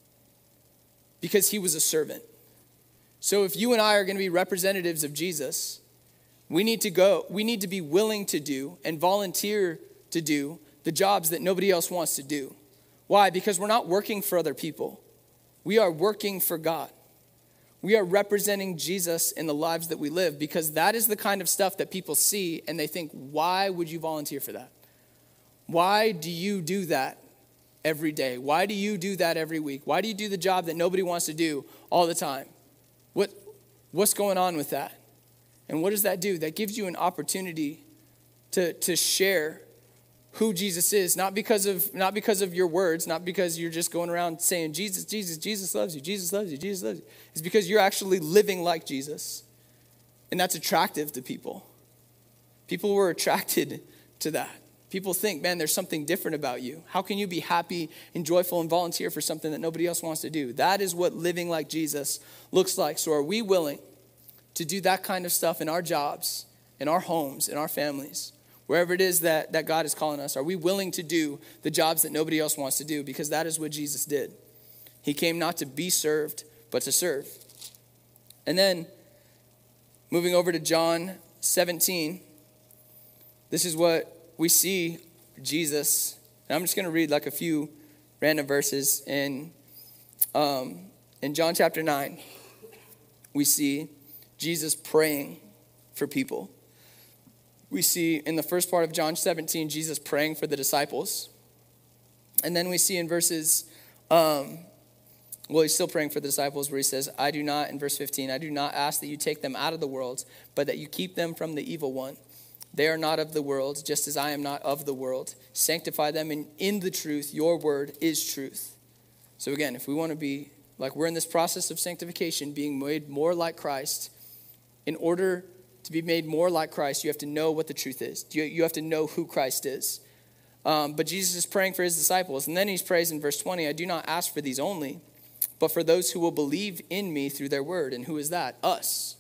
because he was a servant. So if you and I are going to be representatives of Jesus, we need to be willing to do and volunteer to do the jobs that nobody else wants to do. Why? Because we're not working for other people. We are working for God. We are representing Jesus in the lives that we live because that is the kind of stuff that people see and they think, why would you volunteer for that? Why do you do that every day? Why do you do that every week? Why do you do the job that nobody wants to do all the time? What's going on with that? And what does that do? That gives you an opportunity to share who Jesus is, not because of your words, not because you're just going around saying, Jesus, Jesus, Jesus loves you, Jesus loves you, Jesus loves you. It's because you're actually living like Jesus. And that's attractive to people. People were attracted to that. People think, man, there's something different about you. How can you be happy and joyful and volunteer for something that nobody else wants to do? That is what living like Jesus looks like. So are we willing to do that kind of stuff in our jobs, in our homes, in our families? Wherever it is that God is calling us, are we willing to do the jobs that nobody else wants to do? Because that is what Jesus did. He came not to be served, but to serve. And then, moving over to John 17, this is what we see Jesus. And I'm just going to read like a few random verses. In John chapter 9, we see Jesus praying for people. We see in the first part of John 17, Jesus praying for the disciples. And then we see in verses, he's still praying for the disciples where he says, in verse 15, I do not ask that you take them out of the world, but that you keep them from the evil one. They are not of the world, just as I am not of the world. Sanctify them in the truth. Your word is truth. So again, if we want to be like we're in this process of sanctification, being made more like Christ, in order to be made more like Christ, you have to know what the truth is. You have to know who Christ is. But Jesus is praying for his disciples. And then he prays in verse 20, I do not ask for these only, but for those who will believe in me through their word. And who is that? Us.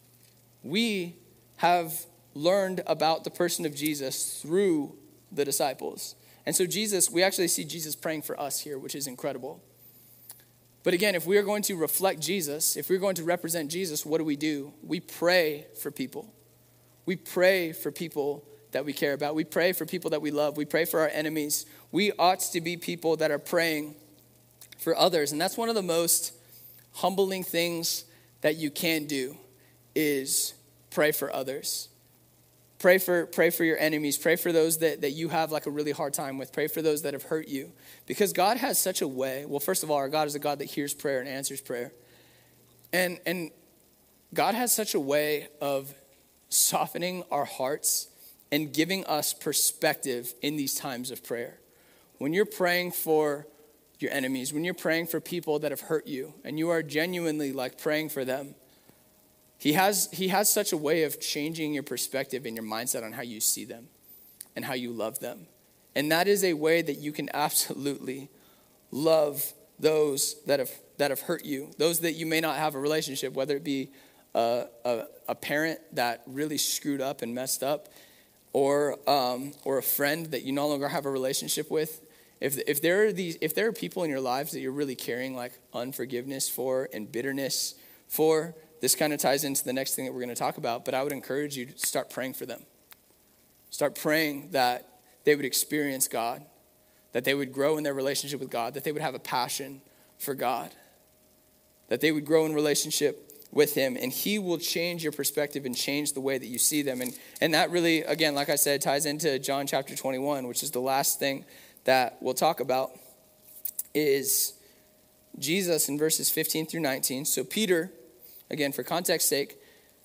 We have learned about the person of Jesus through the disciples. And so we actually see Jesus praying for us here, which is incredible. But again, if we are going to reflect Jesus, if we're going to represent Jesus, what do? We pray for people. We pray for people that we care about. We pray for people that we love. We pray for our enemies. We ought to be people that are praying for others. And that's one of the most humbling things that you can do is pray for others. Pray for your enemies. Pray for those that you have like a really hard time with. Pray for those that have hurt you. Because God has such a way. Well, first of all, our God is a God that hears prayer and answers prayer. And God has such a way of softening our hearts and giving us perspective in these times of prayer. When you're praying for your enemies, when you're praying for people that have hurt you, and you are genuinely like praying for them, He has such a way of changing your perspective and your mindset on how you see them and how you love them. And that is a way that you can absolutely love those that have hurt you, those that you may not have a relationship, whether it be a parent that really screwed up and messed up, or a friend that you no longer have a relationship with. If there are people in your lives that you're really carrying like unforgiveness for and bitterness for, this kind of ties into the next thing that we're going to talk about, but I would encourage you to start praying for them. Start praying that they would experience God, that they would grow in their relationship with God, that they would have a passion for God, that they would grow in relationship with him, and he will change your perspective and change the way that you see them. And that really, again, like I said, ties into John chapter 21, which is the last thing that we'll talk about, is Jesus in verses 15 through 19. So Peter, again, for context's sake,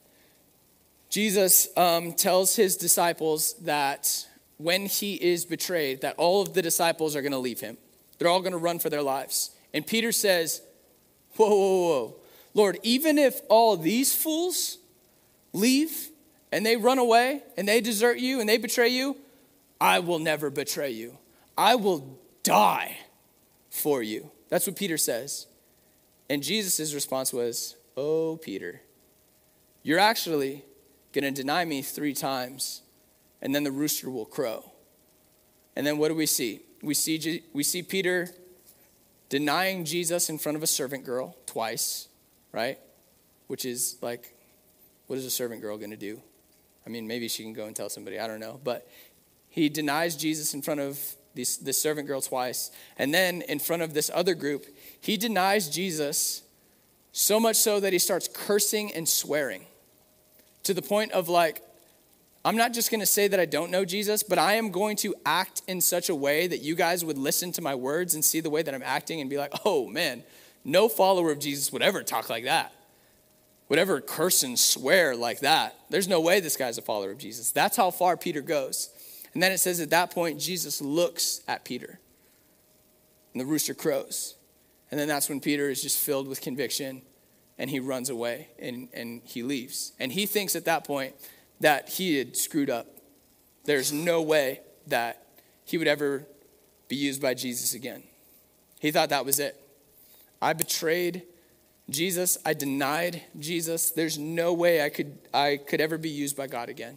Jesus tells his disciples that when he is betrayed, that all of the disciples are going to leave him. They're all going to run for their lives. And Peter says, whoa, Lord, even if all these fools leave and they run away and they desert you and they betray you, I will never betray you. I will die for you. That's what Peter says. And Jesus' response was, oh, Peter, you're actually going to deny me 3 times, and then the rooster will crow. And then what do we see? We see Peter denying Jesus in front of a servant girl twice, right? Which is like, what is a servant girl going to do? I mean, maybe she can go and tell somebody, I don't know. But he denies Jesus in front of this servant girl twice. And then in front of this other group, he denies Jesus so much so that he starts cursing and swearing to the point of like, I'm not just going to say that I don't know Jesus, but I am going to act in such a way that you guys would listen to my words and see the way that I'm acting and be like, oh man, no follower of Jesus would ever talk like that, would ever curse and swear like that. There's no way this guy's a follower of Jesus. That's how far Peter goes. And then it says at that point, Jesus looks at Peter and the rooster crows. And then that's when Peter is just filled with conviction and he runs away and he leaves. And he thinks at that point that he had screwed up. There's no way that he would ever be used by Jesus again. He thought that was it. I betrayed Jesus. I denied Jesus. There's no way I could ever be used by God again.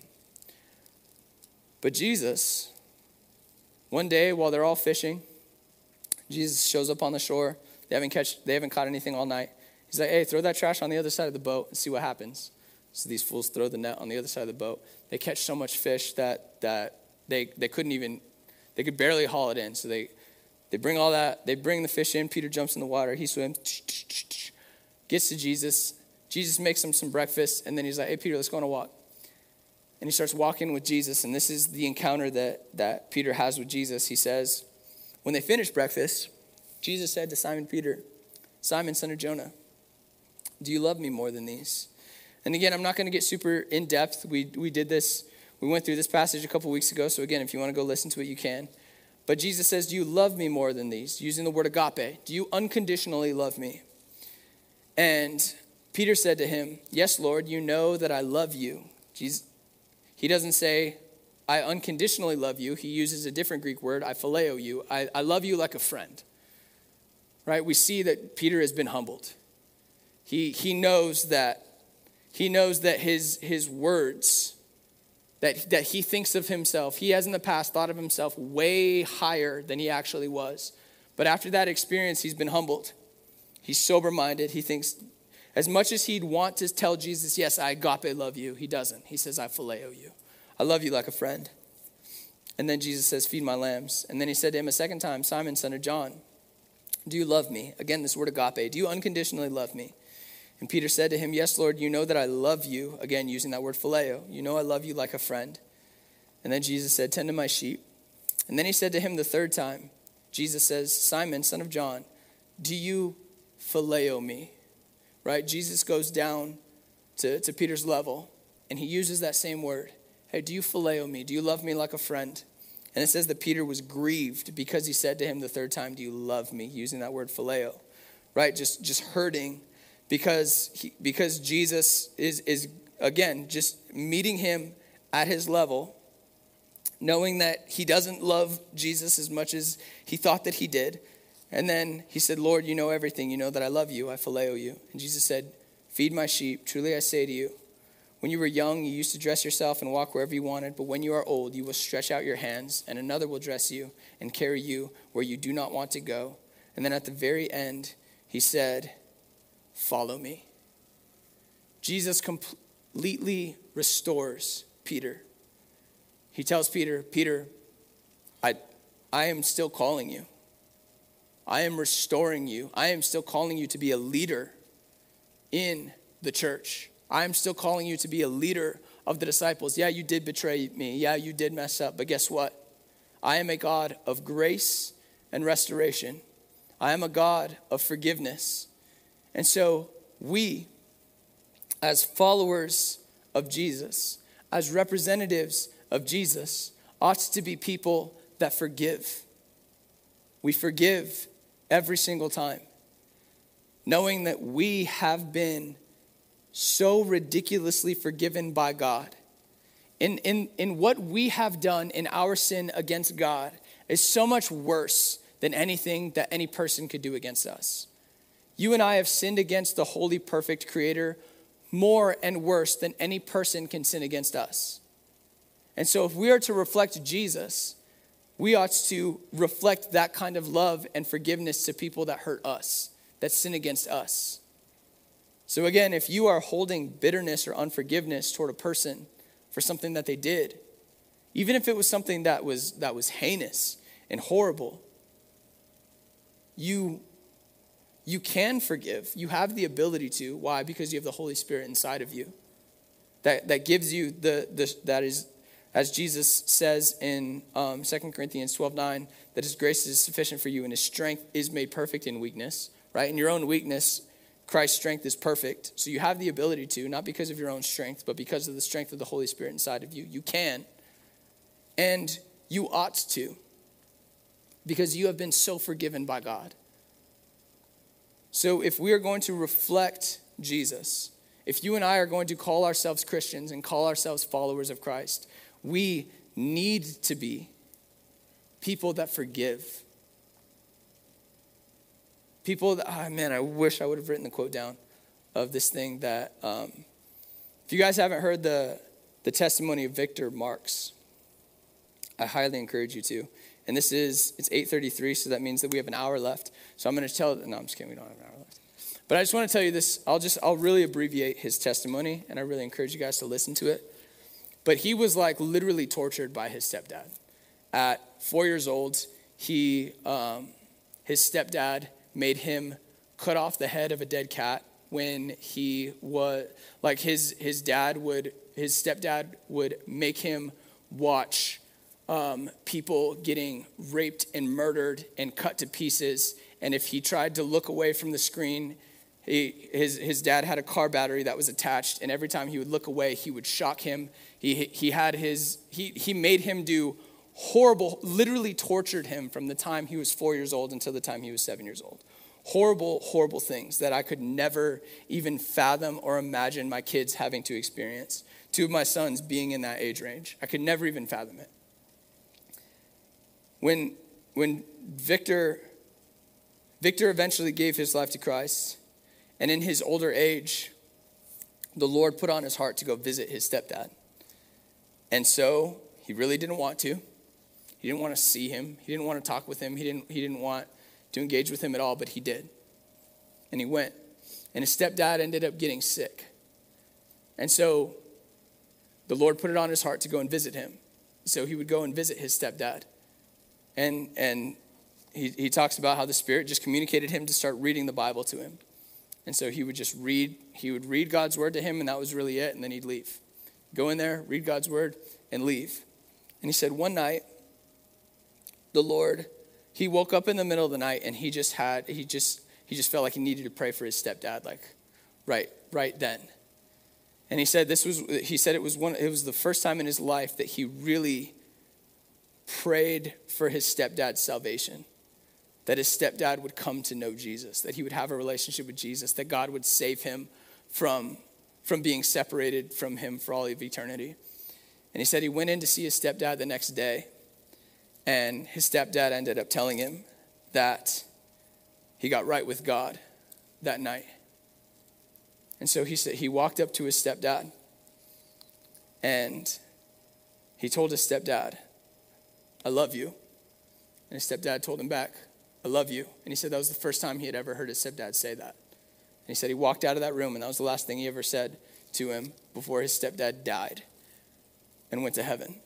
But Jesus, one day while they're all fishing, Jesus shows up on the shore. They haven't caught anything all night. He's like, hey, throw that trash on the other side of the boat and see what happens. So these fools throw the net on the other side of the boat. They catch so much fish that they could barely haul it in. So they bring all that, they bring the fish in. Peter jumps in the water. He swims, gets to Jesus. Jesus makes him some breakfast. And then he's like, hey, Peter, let's go on a walk. And he starts walking with Jesus. And this is the encounter that Peter has with Jesus. He says, When they finished breakfast, Jesus said to Simon Peter, "Simon, son of Jonah, do you love me more than these?" And again, I'm not going to get super in depth. We did this. We went through this passage a couple weeks ago. So again, if you want to go listen to it, you can. But Jesus says, "Do you love me more than these?" Using the word agape. Do you unconditionally love me? And Peter said to him, "Yes, Lord, you know that I love you." He doesn't say, "I unconditionally love you." He uses a different Greek word, "I phileo you." I love you like a friend. Right? We see that Peter has been humbled. He knows that his words, that he thinks of himself, he has in the past thought of himself way higher than he actually was. But after that experience, he's been humbled. He's sober-minded. He thinks, as much as he'd want to tell Jesus, "Yes, I agape love you," he doesn't. He says, "I phileo you. I love you like a friend." And then Jesus says, "Feed my lambs." And then he said to him a second time, "Simon, son of John, do you love me?" Again, this word agape. "Do you unconditionally love me?" And Peter said to him, "Yes, Lord, you know that I love you." Again, using that word phileo. "You know I love you like a friend." And then Jesus said, "Tend to my sheep." And then he said to him the third time, Jesus says, "Simon, son of John, do you phileo me?" Right? Jesus goes down to Peter's level, and he uses that same word. "Hey, do you phileo me? Do you love me like a friend?" And it says that Peter was grieved because he said to him the third time, "Do you love me?" Using that word phileo. Right? Just hurting. Because Jesus is again, just meeting him at his level, knowing that he doesn't love Jesus as much as he thought that he did. And then he said, "Lord, you know everything. You know that I love you. I phileo you." And Jesus said, "Feed my sheep. Truly I say to you, when you were young, you used to dress yourself and walk wherever you wanted. But when you are old, you will stretch out your hands, and another will dress you and carry you where you do not want to go." And then at the very end, he said, "Follow me." Jesus completely restores Peter. He tells Peter, "Peter, I am still calling you. I am restoring you. I am still calling you to be a leader in the church. I am still calling you to be a leader of the disciples. Yeah, you did betray me. Yeah, you did mess up. But guess what? I am a God of grace and restoration. I am a God of forgiveness." And so we, as followers of Jesus, as representatives of Jesus, ought to be people that forgive. We forgive every single time, knowing that we have been so ridiculously forgiven by God. In what we have done in our sin against God is so much worse than anything that any person could do against us. You and I have sinned against the holy, perfect Creator more and worse than any person can sin against us. And so if we are to reflect Jesus, we ought to reflect that kind of love and forgiveness to people that hurt us, that sin against us. So again, if you are holding bitterness or unforgiveness toward a person for something that they did, even if it was something that was heinous and horrible, you can forgive. You have the ability to. Why? Because you have the Holy Spirit inside of you. That gives you that is, as Jesus says in 2 Corinthians 12:9, that his grace is sufficient for you and his strength is made perfect in weakness. Right? In your own weakness, Christ's strength is perfect. So you have the ability to, not because of your own strength, but because of the strength of the Holy Spirit inside of you. You can. And you ought to. Because you have been so forgiven by God. So if we are going to reflect Jesus, if you and I are going to call ourselves Christians and call ourselves followers of Christ, we need to be people that forgive. People that, I wish I would have written the quote down of this thing that, if you guys haven't heard the testimony of Victor Marx, I highly encourage you to. And it's 8:33, so that means that we have an hour left. So I'm going to tell, no, I'm just kidding, we don't have an hour left. But I just want to tell you this, I'll really abbreviate his testimony, and I really encourage you guys to listen to it. But he was like literally tortured by his stepdad. At 4 years old, his stepdad made him cut off the head of a dead cat when he was, like his stepdad would make him watch people getting raped and murdered and cut to pieces. And if he tried to look away from the screen, his dad had a car battery that was attached, and every time he would look away, he would shock him. He made him do horrible, literally tortured him from the time he was 4 years old until the time he was 7 years old. Horrible, horrible things that I could never even fathom or imagine my kids having to experience. 2 of my sons being in that age range. I could never even fathom it. When Victor eventually gave his life to Christ, and in his older age, the Lord put on his heart to go visit his stepdad. And so he really didn't want to. He didn't want to see him. He didn't want to talk with him. He didn't want to engage with him at all, but he did. And he went. And his stepdad ended up getting sick. And so the Lord put it on his heart to go and visit him. So he would go and visit his stepdad. And he talks about how the Spirit just communicated him to start reading the Bible to him. And so he would read God's word to him, and that was really it, and then he'd leave. Go in there, read God's word, and leave. And he said one night, the Lord, he woke up in the middle of the night, and he just felt like he needed to pray for his stepdad, like right then. And he said it was the first time in his life that he really prayed for his stepdad's salvation. That his stepdad would come to know Jesus, that he would have a relationship with Jesus, that God would save him from being separated from him for all of eternity. And he said he went in to see his stepdad the next day, and his stepdad ended up telling him that he got right with God that night. And so he said he walked up to his stepdad, and he told his stepdad, "I love you." And his stepdad told him back, "I love you." And he said that was the first time he had ever heard his stepdad say that. And he said he walked out of that room, and that was the last thing he ever said to him before his stepdad died and went to heaven.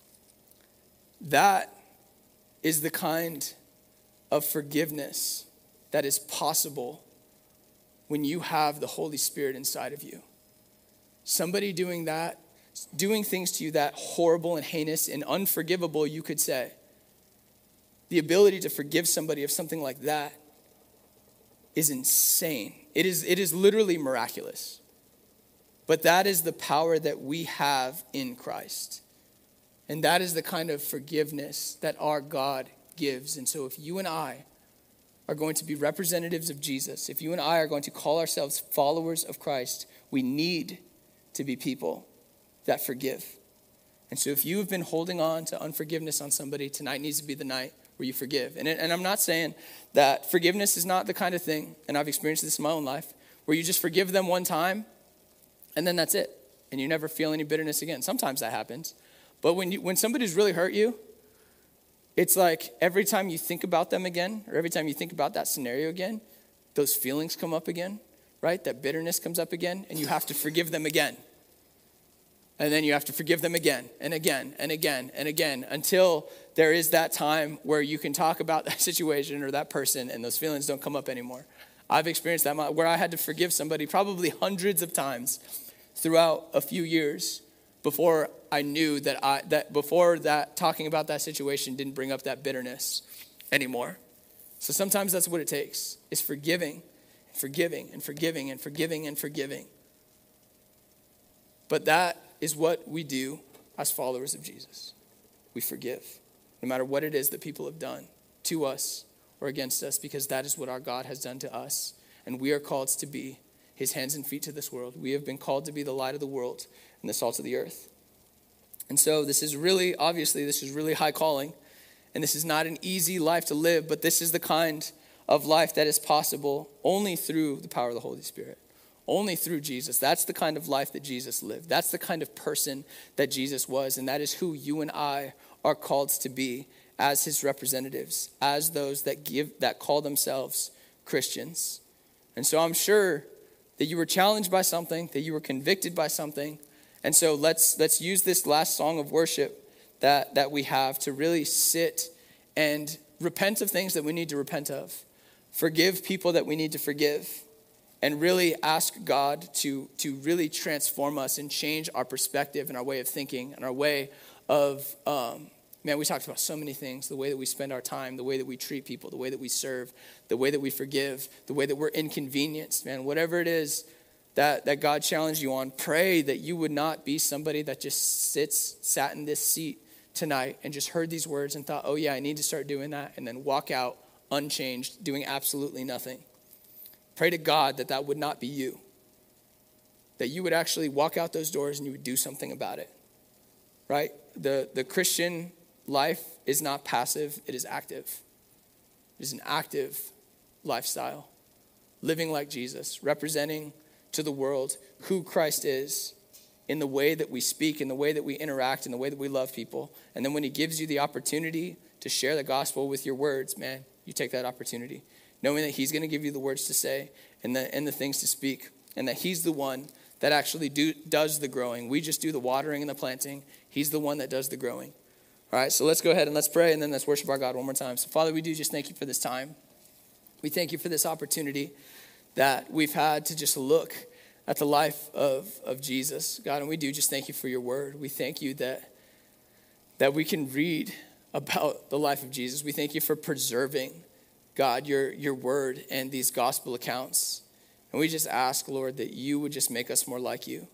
That is the kind of forgiveness that is possible when you have the Holy Spirit inside of you. Somebody doing things to you that horrible and heinous and unforgivable, you could say. The ability to forgive somebody of something like that is insane. It is literally miraculous. But that is the power that we have in Christ. And that is the kind of forgiveness that our God gives. And so if you and I are going to be representatives of Jesus, if you and I are going to call ourselves followers of Christ, we need to be people that forgive. And so if you have been holding on to unforgiveness on somebody, tonight needs to be the night where you forgive. And I'm not saying that forgiveness is not the kind of thing, and I've experienced this in my own life, where you just forgive them one time, and then that's it. And you never feel any bitterness again. Sometimes that happens. But when somebody's really hurt you, it's like every time you think about them again, or every time you think about that scenario again, those feelings come up again, right? That bitterness comes up again, and you have to forgive them again. And then you have to forgive them again and again and again and again until there is that time where you can talk about that situation or that person and those feelings don't come up anymore. I've experienced that where I had to forgive somebody probably hundreds of times throughout a few years before I knew that before that talking about that situation didn't bring up that bitterness anymore. So sometimes that's what it takes, is forgiving, forgiving and forgiving and forgiving and forgiving. But that is what we do as followers of Jesus. We forgive, no matter what it is that people have done to us or against us, because that is what our God has done to us. And we are called to be his hands and feet to this world. We have been called to be the light of the world and the salt of the earth. And so this is really high calling. And this is not an easy life to live, but this is the kind of life that is possible only through the power of the Holy Spirit. Only through Jesus. That's the kind of life that Jesus lived. That's the kind of person that Jesus was. And that is who you and I are called to be as his representatives, as those that call themselves Christians. And so I'm sure that you were challenged by something, that you were convicted by something. And so let's use this last song of worship that we have to really sit and repent of things that we need to repent of. Forgive people that we need to forgive. And really ask God to really transform us and change our perspective and our way of thinking and our way of Man, we talked about so many things, the way that we spend our time, the way that we treat people, the way that we serve, the way that we forgive, the way that we're inconvenienced, man, whatever it is that God challenged you on, pray that you would not be somebody that just sat in this seat tonight and just heard these words and thought, oh yeah, I need to start doing that, and then walk out unchanged, doing absolutely nothing. Pray to God that would not be you, that you would actually walk out those doors and you would do something about it, right? The Christian life is not passive, it is active. It is an active lifestyle, living like Jesus, representing to the world who Christ is in the way that we speak, in the way that we interact, in the way that we love people. And then when he gives you the opportunity to share the gospel with your words, man, you take that opportunity, knowing that he's going to give you the words to say and the things to speak, and that he's the one that actually does the growing. We just do the watering and the planting. He's the one that does the growing. All right, so let's go ahead and let's pray, and then let's worship our God one more time. So, Father, we do just thank you for this time. We thank you for this opportunity that we've had to just look at the life of Jesus, God, and we do just thank you for your word. We thank you that we can read about the life of Jesus. We thank you for preserving, God, your word and these gospel accounts. And we just ask, Lord, that you would just make us more like you.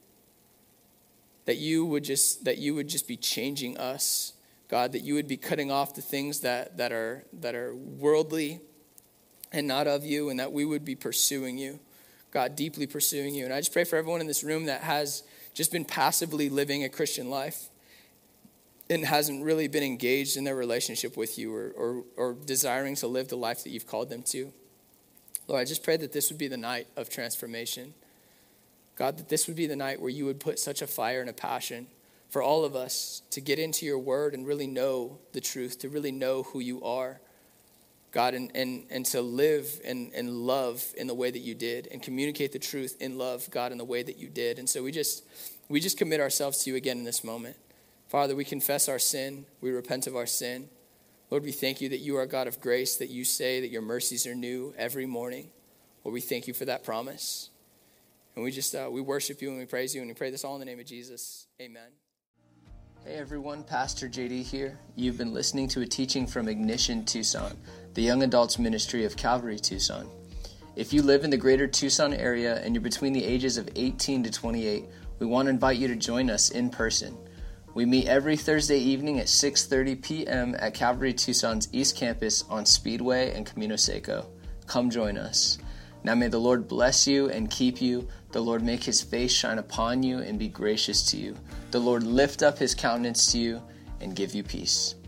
That you would just be changing us, God, that you would be cutting off the things that are worldly and not of you, and that we would be pursuing you, God, deeply pursuing you. And I just pray for everyone in this room that has just been passively living a Christian life and hasn't really been engaged in their relationship with you or desiring to live the life that you've called them to. Lord, I just pray that this would be the night of transformation. God, that this would be the night where you would put such a fire and a passion for all of us to get into your word and really know the truth, to really know who you are, God, and to live and love in the way that you did, and communicate the truth in love, God, in the way that you did. And so we just commit ourselves to you again in this moment. Father, we confess our sin. We repent of our sin. Lord, we thank you that you are a God of grace, that you say that your mercies are new every morning. Lord, we thank you for that promise. And we just, we worship you and we praise you, and we pray this all in the name of Jesus. Amen. Hey everyone, Pastor JD here. You've been listening to a teaching from Ignition Tucson, the young adults ministry of Calvary Tucson. If you live in the greater Tucson area and you're between the ages of 18 to 28, we want to invite you to join us in person. We meet every Thursday evening at 6:30 p.m. at Calvary Tucson's East Campus on Speedway and Camino Seco. Come join us. Now may the Lord bless you and keep you. The Lord make his face shine upon you and be gracious to you. The Lord lift up his countenance to you and give you peace.